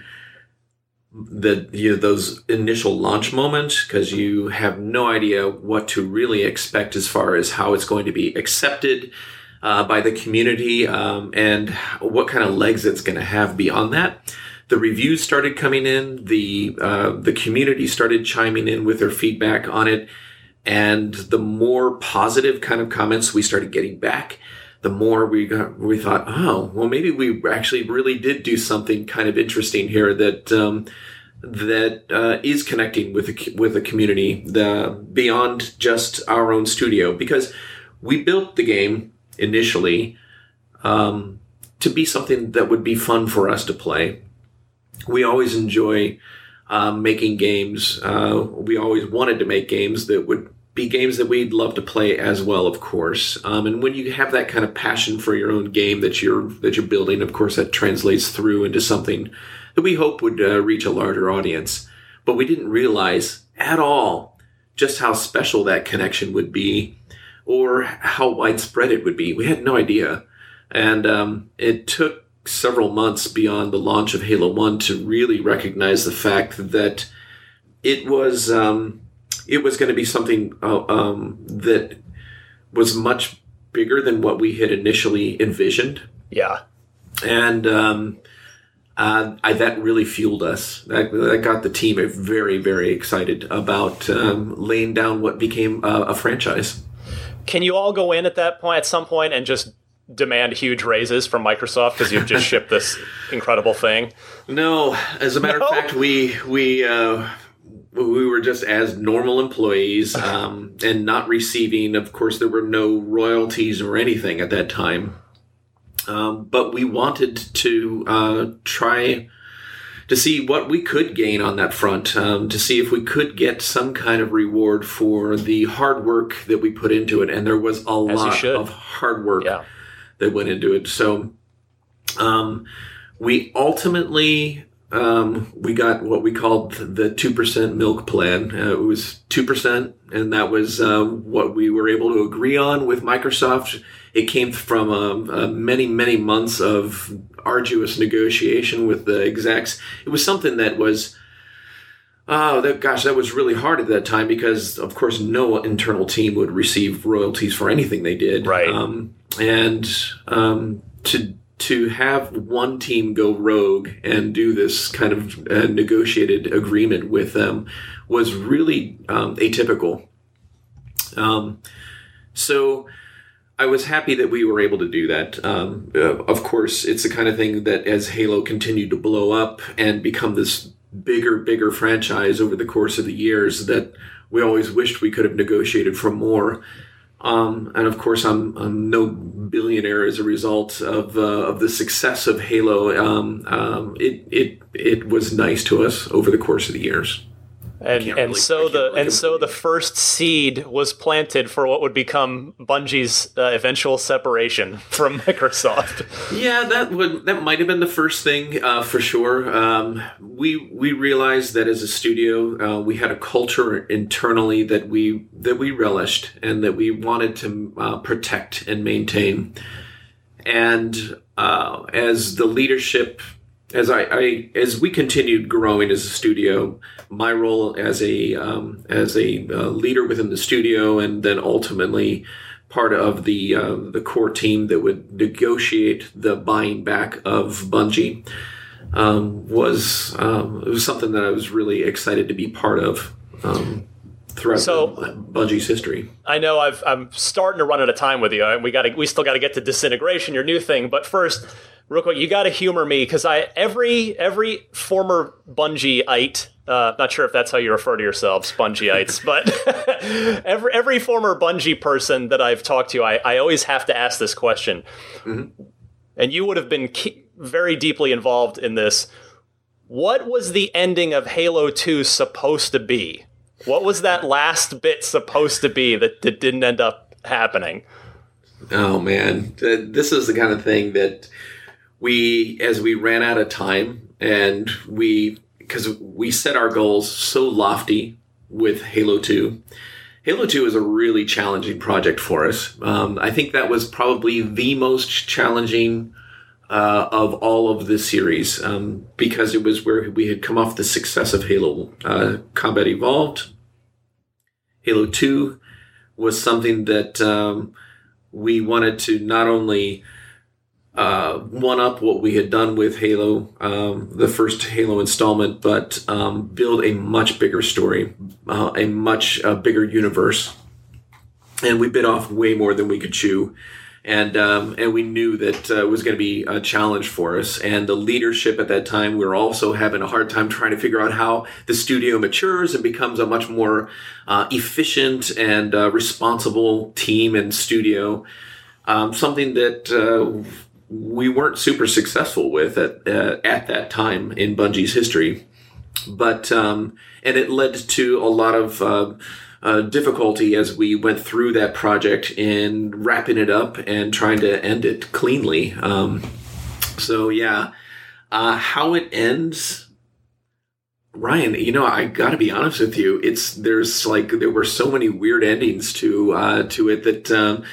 those initial launch moments, because you have no idea what to really expect as far as how it's going to be accepted by the community, and what kind of legs it's going to have beyond that. The reviews started coming in, the community started chiming in with their feedback on it, and the more positive kind of comments we started getting back, the more we thought, oh, well, maybe we actually really did do something kind of interesting here that is connecting with the community, beyond just our own studio, because we built the game initially to be something that would be fun for us to play. We always enjoy making games. We always wanted to make games that would be games that we'd love to play as well, of course. And when you have that kind of passion for your own game that you're building, of course, that translates through into something that we hope would reach a larger audience. But we didn't realize at all just how special that connection would be, or how widespread it would be. We had no idea. And it took several months beyond the launch of Halo 1 to really recognize the fact that it was going to be something that was much bigger than what we had initially envisioned.
Yeah.
And that really fueled us. That got the team very, very excited about laying down what became a franchise.
Can you all go in at some point and just demand huge raises from Microsoft because you've just shipped this incredible thing?
No, as a matter of fact, we were just as normal employees, and not receiving. Of course, there were no royalties or anything at that time. But we wanted to try to see what we could gain on that front, to see if we could get some kind of reward for the hard work that we put into it. And there was a lot of hard work that went into it. So we ultimately, we got what we called the 2% milk plan. It was 2%, and that was what we were able to agree on with Microsoft. It came from many, many months of arduous negotiation with the execs. It was something that was, that was really hard at that time, because, of course, no internal team would receive royalties for anything they did.
Right.
To have one team go rogue and do this kind of negotiated agreement with them was really atypical. So I was happy that we were able to do that. Of course, it's the kind of thing that as Halo continued to blow up and become this bigger franchise over the course of the years, that we always wished we could have negotiated for more. And of course, I'm no billionaire as a result of the success of Halo. It was nice to us over the course of the years.
So the first seed was planted for what would become Bungie's eventual separation from Microsoft.
Yeah, that might have been the first thing for sure. We realized that as a studio, we had a culture internally that we relished and that we wanted to protect and maintain. And as the leadership, as we continued growing as a studio, my role as a leader within the studio, and then ultimately part of the core team that would negotiate the buying back of Bungie, was something that I was really excited to be part of throughout Bungie's history.
I know I'm starting to run out of time with you. We still got to get to Disintegration, your new thing, but first, real quick, you got to humor me, because every former Bungie-ite, not sure if that's how you refer to yourselves, Bungie-ites, but every former Bungie person that I've talked to, I always have to ask this question. Mm-hmm. And you would have been very deeply involved in this. What was the ending of Halo 2 supposed to be? What was that last bit supposed to be that didn't end up happening?
Oh, man. This is the kind of thing that as we ran out of time, and because we set our goals so lofty with Halo 2. Halo 2 is a really challenging project for us. I think that was probably the most challenging of all of the series, because it was where we had come off the success of Halo Combat Evolved. Halo 2 was something that we wanted to not only one-up what we had done with Halo, the first Halo installment, but build a much bigger story, a much bigger universe. And we bit off way more than we could chew. And we knew that it was going to be a challenge for us. And the leadership at that time, we were also having a hard time trying to figure out how the studio matures and becomes a much more efficient and responsible team and studio. Something that we weren't super successful with at that time in Bungie's history. But and it led to a lot of difficulty as we went through that project in wrapping it up and trying to end it cleanly. How it ends, Ryan, I got to be honest with you. There were so many weird endings to it that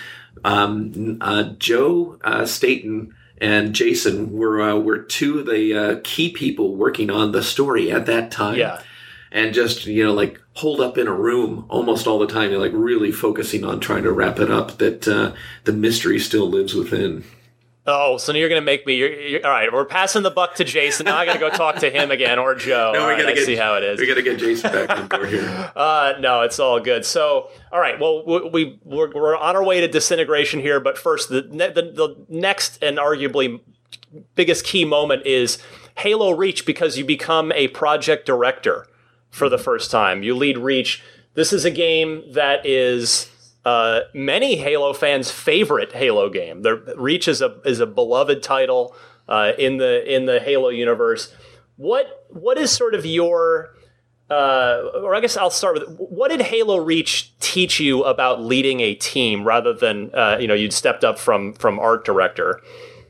Joe Staten and Jason were two of the key people working on the story at that time.
Yeah.
And just, holed up in a room almost all the time. You're really focusing on trying to wrap it up, that the mystery still lives within.
Oh, so you're going to make me... all right, we're passing the buck to Jason. Now I got to go talk to him again, or Joe.
No,
I see how it is.
We got to get Jason back on board here.
No, it's all good. So, all right, well, we're on our way to disintegration here, but first, the next and arguably biggest key moment is Halo Reach, because you become a project director for the first time. You lead Reach. This is a game that is many Halo fans' favorite Halo game. Reach is a beloved title in the Halo universe. What is sort of your or I guess I'll start with, what did Halo Reach teach you about leading a team rather than you'd stepped up from art director?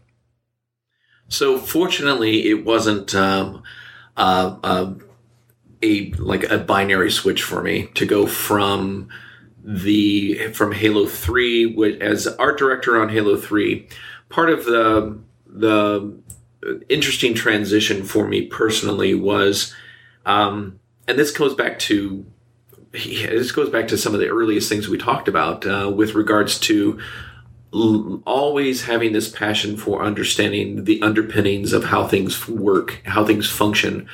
So fortunately, it wasn't a binary switch for me to go from Halo 3 as art director on Halo 3. Part of the interesting transition for me personally was, and this goes back to some of the earliest things we talked about with regards to always having this passion for understanding the underpinnings of how things work, how things function.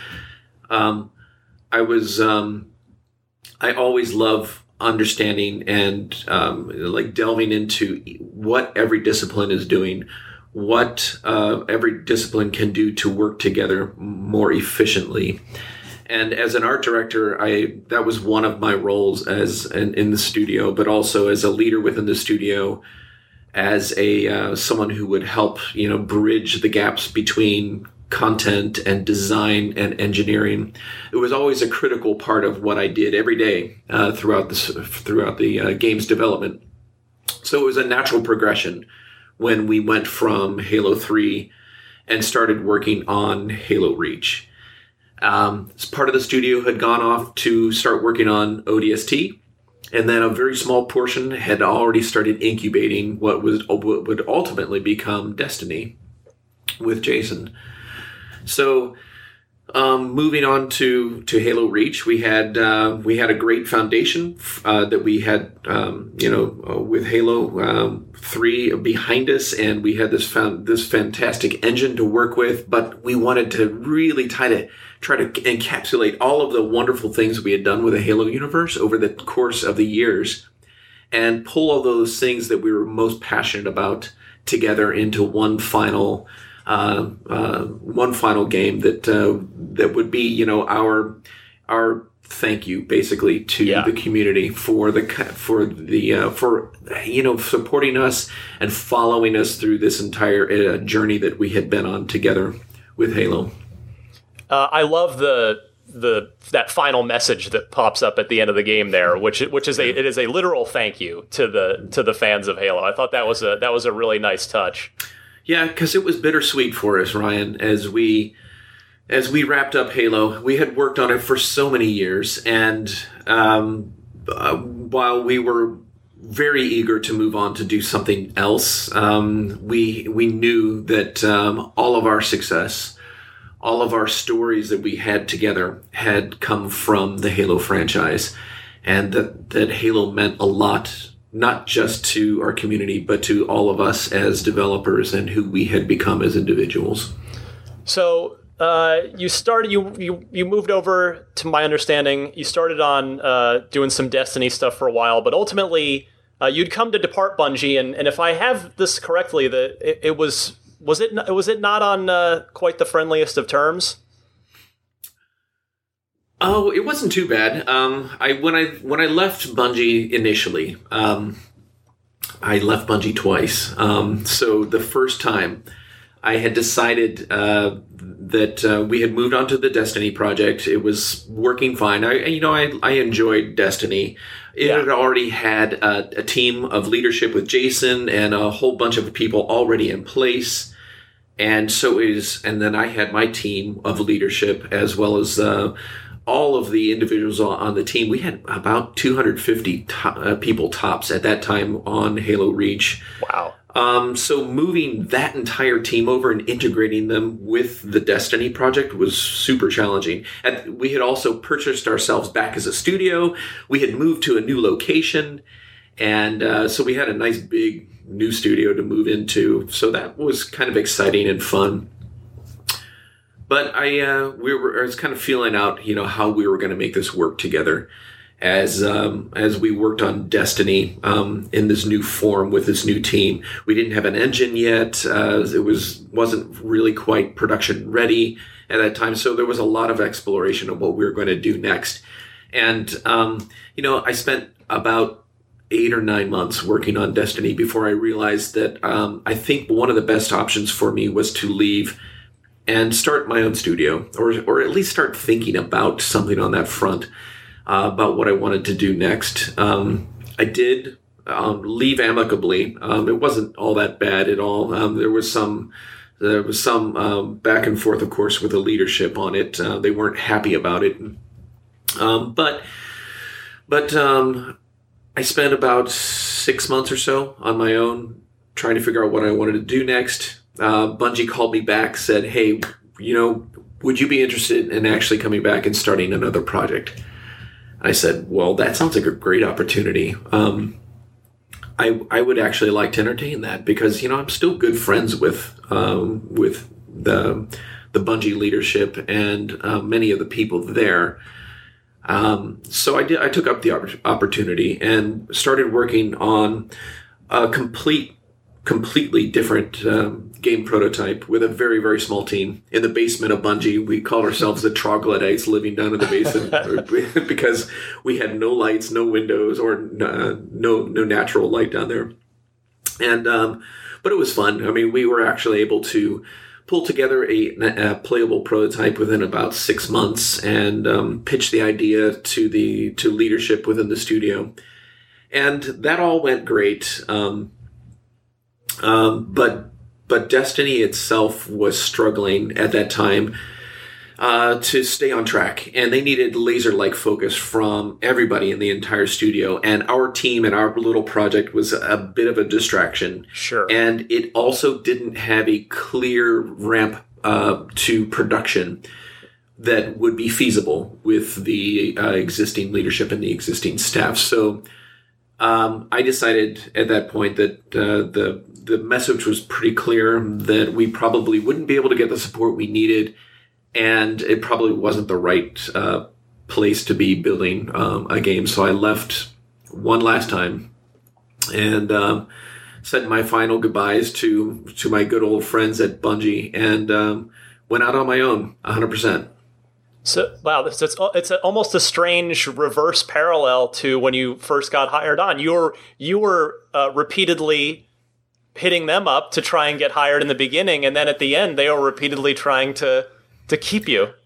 I always love understanding and delving into what every discipline is doing, what every discipline can do to work together more efficiently. And as an art director, that was one of my roles in the studio, but also as a leader within the studio, as someone who would help bridge the gaps between content and design and engineering. It was always a critical part of what I did every day throughout the game's development. So it was a natural progression when we went from Halo 3 and started working on Halo Reach. Part of the studio had gone off to start working on ODST, and then a very small portion had already started incubating what would ultimately become Destiny with Jason. So, moving on to Halo Reach, we had a great foundation that we had, with Halo 3 behind us, and we had this fantastic engine to work with. But we wanted to really try to encapsulate all of the wonderful things we had done with the Halo universe over the course of the years, and pull all those things that we were most passionate about together into one final game that would be our thank you basically to the community for supporting us and following us through this entire journey that we had been on together with Halo.
I love that final message that pops up at the end of the game there, which is a literal thank you to the fans of Halo. I thought that was a really nice touch.
Yeah, because it was bittersweet for us, Ryan, as we wrapped up Halo. We had worked on it for so many years, and while we were very eager to move on to do something else, we knew that all of our success, all of our stories that we had together had come from the Halo franchise, and that Halo meant a lot, not just to our community, but to all of us as developers and who we had become as individuals.
So you moved over, to my understanding, you started on doing some Destiny stuff for a while, but ultimately you'd come to depart Bungie, and if I have this correctly, was it not on quite the friendliest of terms?
Oh, it wasn't too bad. When I left Bungie initially, I left Bungie twice. So the first time, I had decided that we had moved on to the Destiny project. It was working fine. I enjoyed Destiny. It had already had a team of leadership with Jason and a whole bunch of people already in place. And then I had my team of leadership as well as all of the individuals on the team. We had about 250 people tops at that time on Halo Reach.
Wow.
So moving that entire team over and integrating them with the Destiny project was super challenging. And we had also purchased ourselves back as a studio. We had moved to a new location. And so we had a nice big new studio to move into. So that was kind of exciting and fun. But I was kind of feeling out, how we were going to make this work together as we worked on Destiny in this new form with this new team. We didn't have an engine yet. It wasn't really quite production ready at that time. So there was a lot of exploration of what we were going to do next. And I spent about 8 or 9 months working on Destiny before I realized that I think one of the best options for me was to leave and start my own studio, or at least start thinking about something on that front, about what I wanted to do next. I did leave amicably. It wasn't all that bad at all. There was some back and forth, of course, with the leadership on it. They weren't happy about it. But I spent about 6 months or so on my own trying to figure out what I wanted to do next. Bungie called me back, said, hey, would you be interested in actually coming back and starting another project? I said, well, that sounds like a great opportunity. I would actually like to entertain that because, I'm still good friends with the Bungie leadership and many of the people there. So I took up the opportunity and started working on a completely different game prototype with a very, very small team in the basement of Bungie. We called ourselves the Troglodytes, living down in the basement because we had no lights, no windows, or no natural light down there. And but it was fun. I mean, we were actually able to pull together a playable prototype within about 6 months and pitch the idea to leadership within the studio, and that all went great. But Destiny itself was struggling at that time to stay on track, and they needed laser-like focus from everybody in the entire studio. And our team and our little project was a bit of a distraction.
Sure.
And it also didn't have a clear ramp to production that would be feasible with the existing leadership and the existing staff. So I decided at that point that the message was pretty clear that we probably wouldn't be able to get the support we needed, and it probably wasn't the right place to be building a game. So I left one last time and said my final goodbyes to my good old friends at Bungie and went out on my own 100%.
So, wow, it's almost a strange reverse parallel to when you first got hired on. You were repeatedly hitting them up to try and get hired in the beginning, and then at the end, they were repeatedly trying to keep you.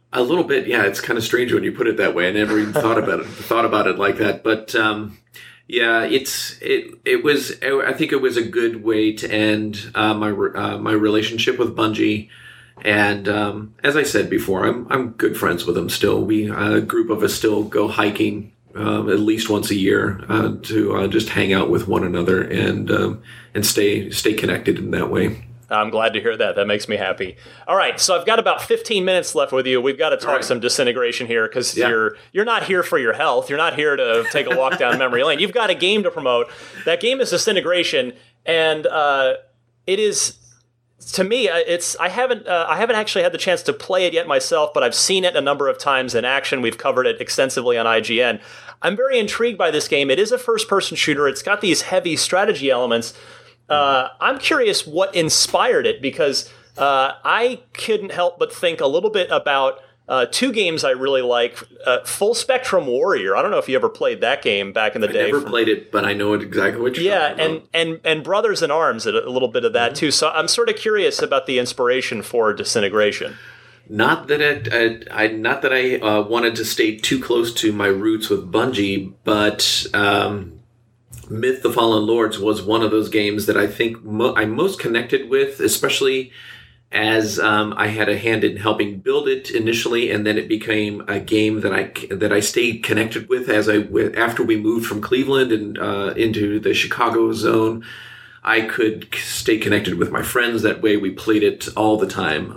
A little bit, yeah. It's kind of strange when you put it that way. I never even thought about it like that. But yeah, it was. I think it was a good way to end my relationship with Bungie. And as I said before, I'm good friends with them still. A group of us still go hiking at least once a year to just hang out with one another and stay connected in that way.
I'm glad to hear that. That makes me happy. All right, so I've got about 15 minutes left with you. We've got to talk some Disintegration here because you're not here for your health. You're not here to take a walk down memory lane. You've got a game to promote. That game is Disintegration, and it is, to me, I haven't actually had the chance to play it yet myself, but I've seen it a number of times in action. We've covered it extensively on IGN. I'm very intrigued by this game. It is a first-person shooter. It's got these heavy strategy elements. I'm curious what inspired it, because I couldn't help but think a little bit about two games I really like. Full Spectrum Warrior. I don't know if you ever played that game back in the day.
I never played it, but I know exactly what you're talking about. And Brothers in Arms, a little bit of that too. So I'm sort of curious about the inspiration for Disintegration. Not that I wanted to stay too close to my roots with Bungie, but Myth: The Fallen Lords was one of those games that I think I'm most connected with, especially as I had a hand in helping build it initially, and then it became a game that I stayed connected with after we moved from Cleveland and into the Chicago zone. I could stay connected with my friends. That way, we played it all the time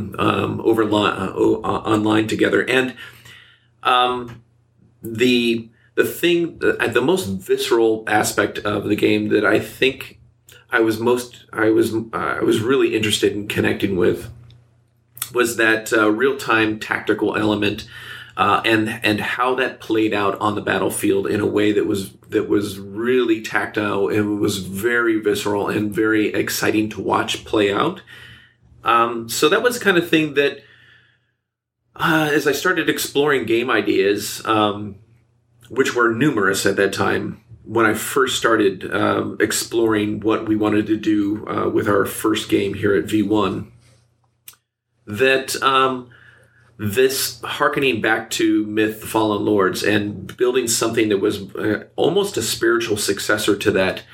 online together, and the most visceral aspect of the game that I think I was really interested in connecting with was that real-time tactical element, and how that played out on the battlefield in a way that was really tactile. It was very visceral and very exciting to watch play out. So that was the kind of thing that, as I started exploring game ideas, which were numerous at that time, when I first started exploring what we wanted to do with our first game here at V1, that this harkening back to Myth: The Fallen Lords and building something that was almost a spiritual successor to that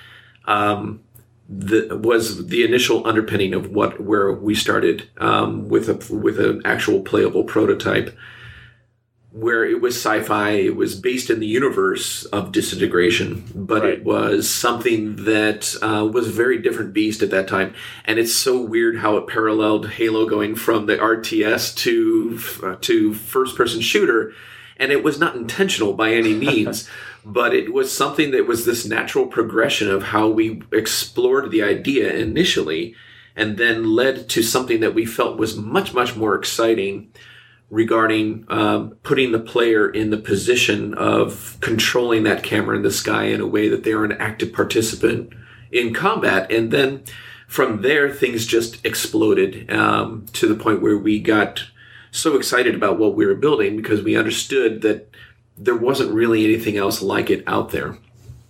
was the initial underpinning of where we started with an actual playable prototype, where it was sci-fi. It was based in the universe of Disintegration, but It was something that was a very different beast at that time. And it's so weird how it paralleled Halo, going from the RTS to first-person shooter. And it was not intentional by any means, but it was something that was this natural progression of how we explored the idea initially, and then led to something that we felt was much, much more exciting, regarding putting the player in the position of controlling that camera in the sky in a way that they are an active participant in combat. And then from there, things just exploded to the point where we got so excited about what we were building because we understood that there wasn't really anything else like it out there.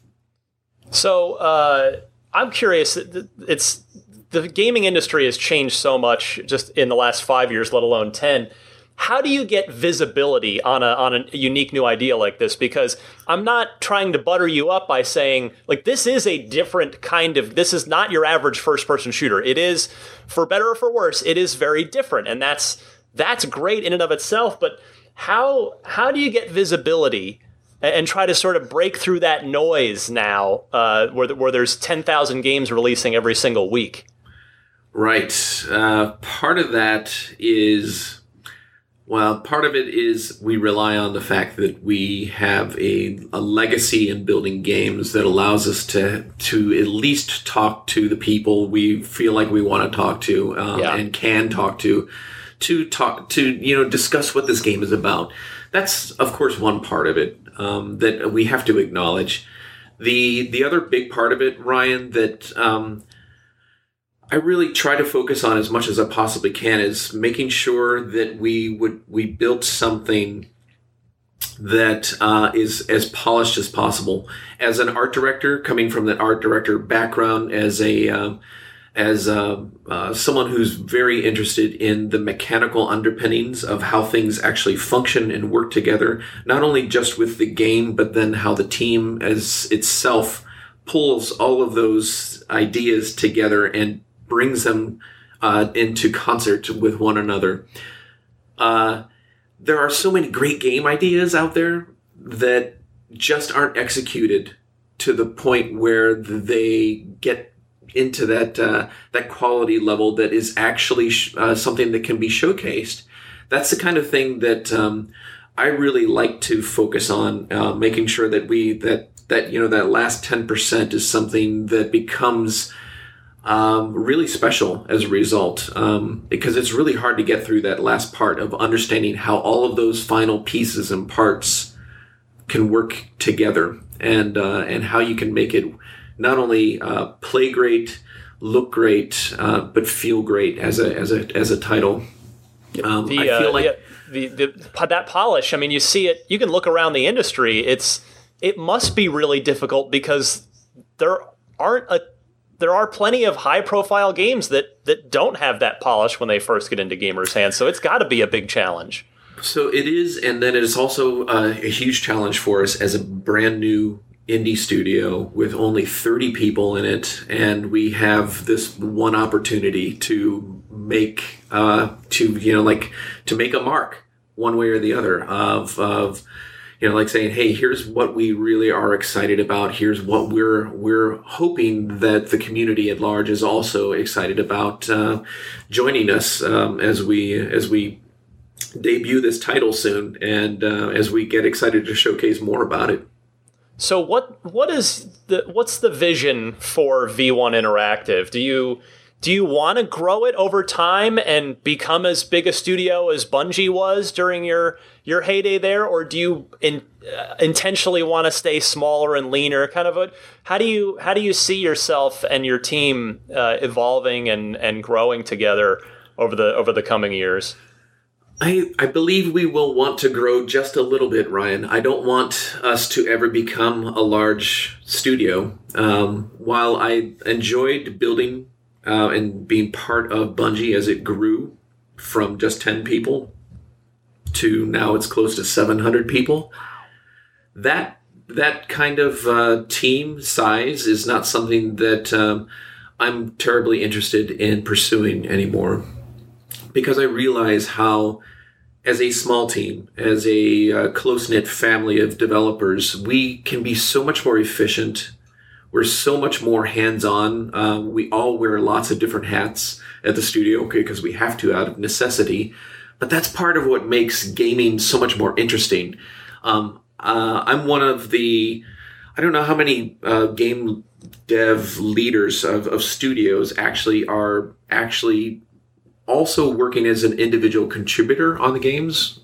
So I'm curious, the gaming industry has changed so much just in the last 5 years, let alone 10. How do you get visibility on a unique new idea like this? Because I'm not trying to butter you up by saying, like, this is a different kind of, this is not your average first-person shooter. It is, for better or for worse, it is very different. And that's great in and of itself. But how do you get visibility and try to sort of break through that noise now where there's 10,000 games releasing every single week?
Right. Part of it is we rely on the fact that we have a legacy in building games that allows us to at least talk to the people we feel like we want to talk to and can talk to discuss what this game is about. That's, of course, one part of it that we have to acknowledge. The other big part of it, Ryan, that I really try to focus on as much as I possibly can is making sure that we built something that is as polished as possible. As an art director, coming from that art director background, as a as someone who's very interested in the mechanical underpinnings of how things actually function and work together, not only just with the game, but then how the team as itself pulls all of those ideas together and brings them into concert with one another. There are so many great game ideas out there that just aren't executed to the point where they get into that quality level that is actually something that can be showcased. That's the kind of thing that I really like to focus on, making sure that that last 10% is something that becomes really special as a result, because it's really hard to get through that last part of understanding how all of those final pieces and parts can work together, and how you can make it not only play great, look great, but feel great as a title. I feel like
that polish. I mean, you see it. You can look around the industry. It must be really difficult because there are plenty of high-profile games that don't have that polish when they first get into gamers' hands. So it's got to be a big challenge.
So it is, and then it is also a huge challenge for us as a brand new indie studio with only 30 people in it, and we have this one opportunity to make to make a mark one way or the other of like saying, hey, here's what we really are excited about. Here's what we're hoping that the community at large is also excited about joining us as we debut this title soon, and as we get excited to showcase more about it.
So what's the vision for V1 Interactive? Do you want to grow it over time and become as big a studio as Bungie was during your heyday there, or do you intentionally want to stay smaller and leaner? How do you see yourself and your team evolving and growing together over the coming years?
I believe we will want to grow just a little bit, Ryan. I don't want us to ever become a large studio. While I enjoyed building and being part of Bungie as it grew from just 10 people to now it's close to 700 people, that kind of team size is not something that I'm terribly interested in pursuing anymore. Because I realize how, as a small team, as a close-knit family of developers, we can be so much more efficient. We're so much more hands-on. We all wear lots of different hats at the studio, because we have to out of necessity. But that's part of what makes gaming so much more interesting. I'm one of the, I don't know how many game dev leaders of studios are actually also working as an individual contributor on the games,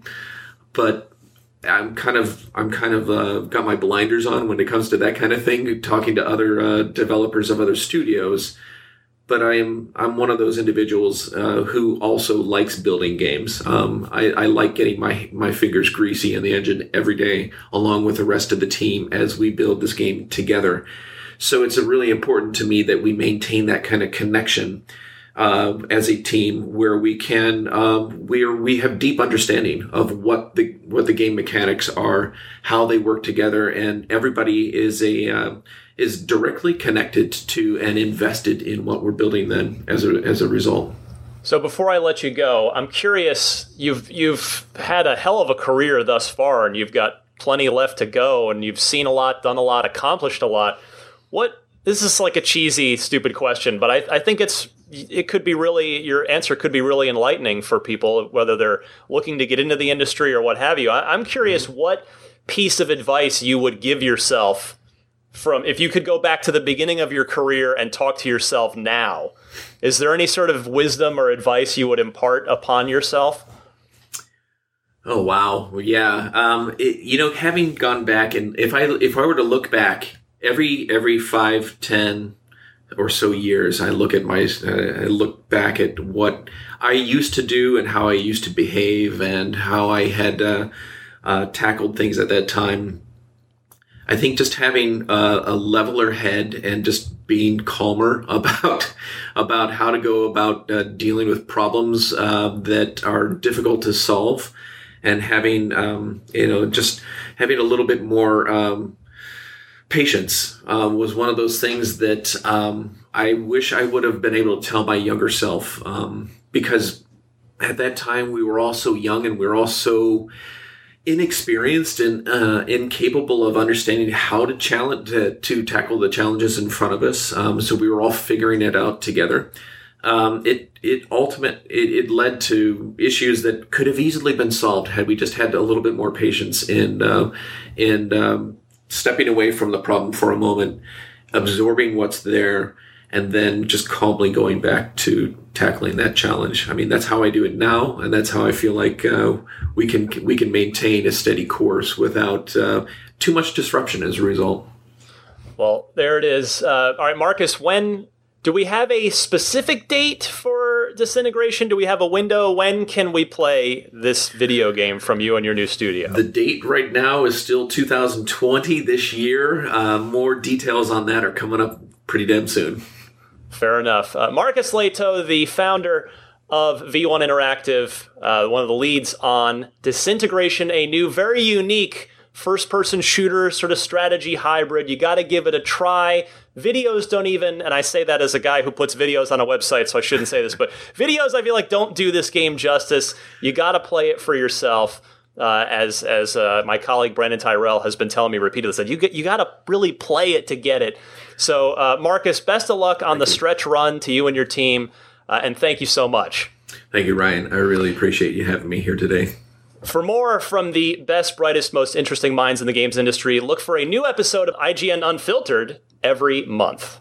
but I'm kind of got my blinders on when it comes to that kind of thing, talking to other developers of other studios. But I'm one of those individuals who also likes building games. I like getting my fingers greasy in the engine every day, along with the rest of the team as we build this game together. So it's really important to me that we maintain that kind of connection as a team, where we can, where we have deep understanding of what the game mechanics are, how they work together, and everybody is directly connected to and invested in what we're building. Then, as a result.
So before I let you go, I'm curious. You've had a hell of a career thus far, and you've got plenty left to go, and you've seen a lot, done a lot, accomplished a lot. This is like a cheesy, stupid question, but I think it could be really, your answer could be really enlightening for people, whether they're looking to get into the industry or what have you. I'm curious what piece of advice you would give yourself if you could go back to the beginning of your career and talk to yourself now. Is there any sort of wisdom or advice you would impart upon yourself?
Oh, wow. Yeah. Having gone back, and if I were to look back every 5, 10 or so years, I look back at what I used to do and how I used to behave and how I had tackled things at that time. I think just having a leveler head and just being calmer about how to go about dealing with problems that are difficult to solve, and having just having a little bit more patience was one of those things that I wish I would have been able to tell my younger self, because at that time we were all so young and we were all so inexperienced and incapable of understanding how to tackle the challenges in front of us. So we were all figuring it out together. It led to issues that could have easily been solved had we just had a little bit more patience and stepping away from the problem for a moment, absorbing what's there, and then just calmly going back to tackling that challenge. I mean, that's how I do it now, and that's how I feel like we can maintain a steady course without too much disruption as a result.
Well, there it is. All right, Marcus, do we have a specific date for Disintegration? Do we have a window? When can we play this video game from you and your new studio?
The date right now is still 2020 this year. More details on that are coming up pretty damn soon.
Fair enough. Marcus Lehto, the founder of V1 Interactive, one of the leads on Disintegration, a new, very unique first-person shooter sort of strategy hybrid. You got to give it a try. Videos don't even, and I say that as a guy who puts videos on a website, so I shouldn't say this, but videos, I feel like, don't do this game justice. You got to play it for yourself. As my colleague Brandon Tyrell has been telling me repeatedly, said you got to really play it to get it. So, Marcus, best of luck on the stretch run to you and your team, and thank you so much.
Thank you, Ryan. I really appreciate you having me here today.
For more from the best, brightest, most interesting minds in the games industry, look for a new episode of IGN Unfiltered every month.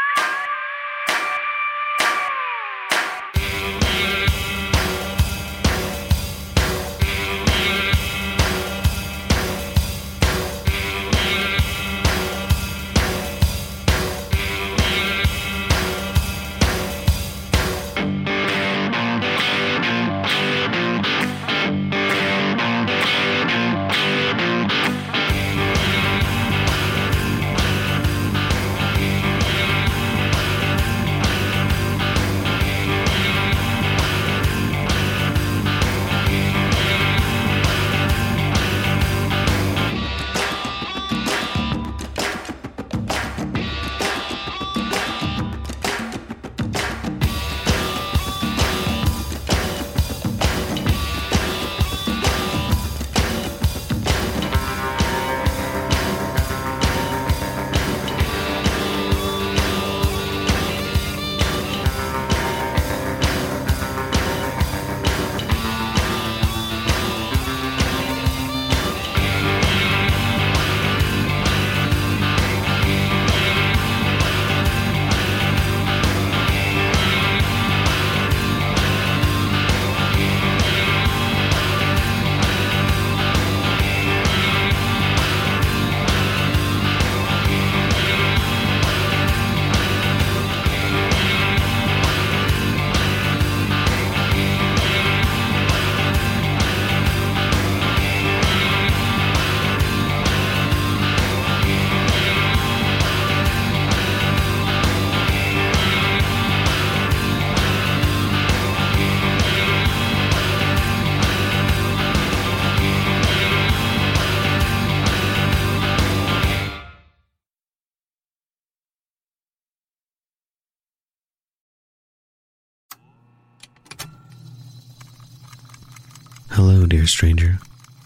Hello, dear stranger.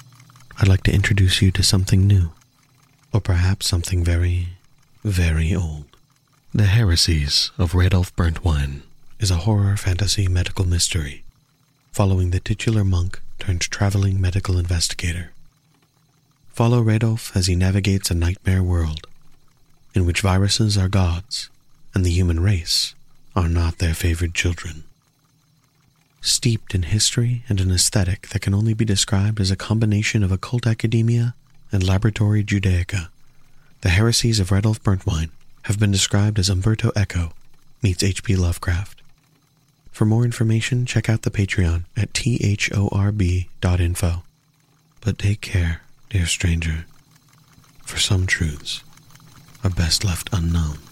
I'd like to introduce you to something new, or perhaps something very, very old. The Heresies of Radolf Burntwine is a horror fantasy medical mystery following the titular monk turned traveling medical investigator. Follow Radolf as he navigates a nightmare world in which viruses are gods and the human race are not their favored children. Steeped in history and an aesthetic that can only be described as a combination of occult academia and laboratory Judaica, the Heresies of Radolf Burntwine have been described as Umberto Eco meets H.P. Lovecraft. For more information, check out the Patreon at thorb.info. But take care, dear stranger. For some truths are best left unknown.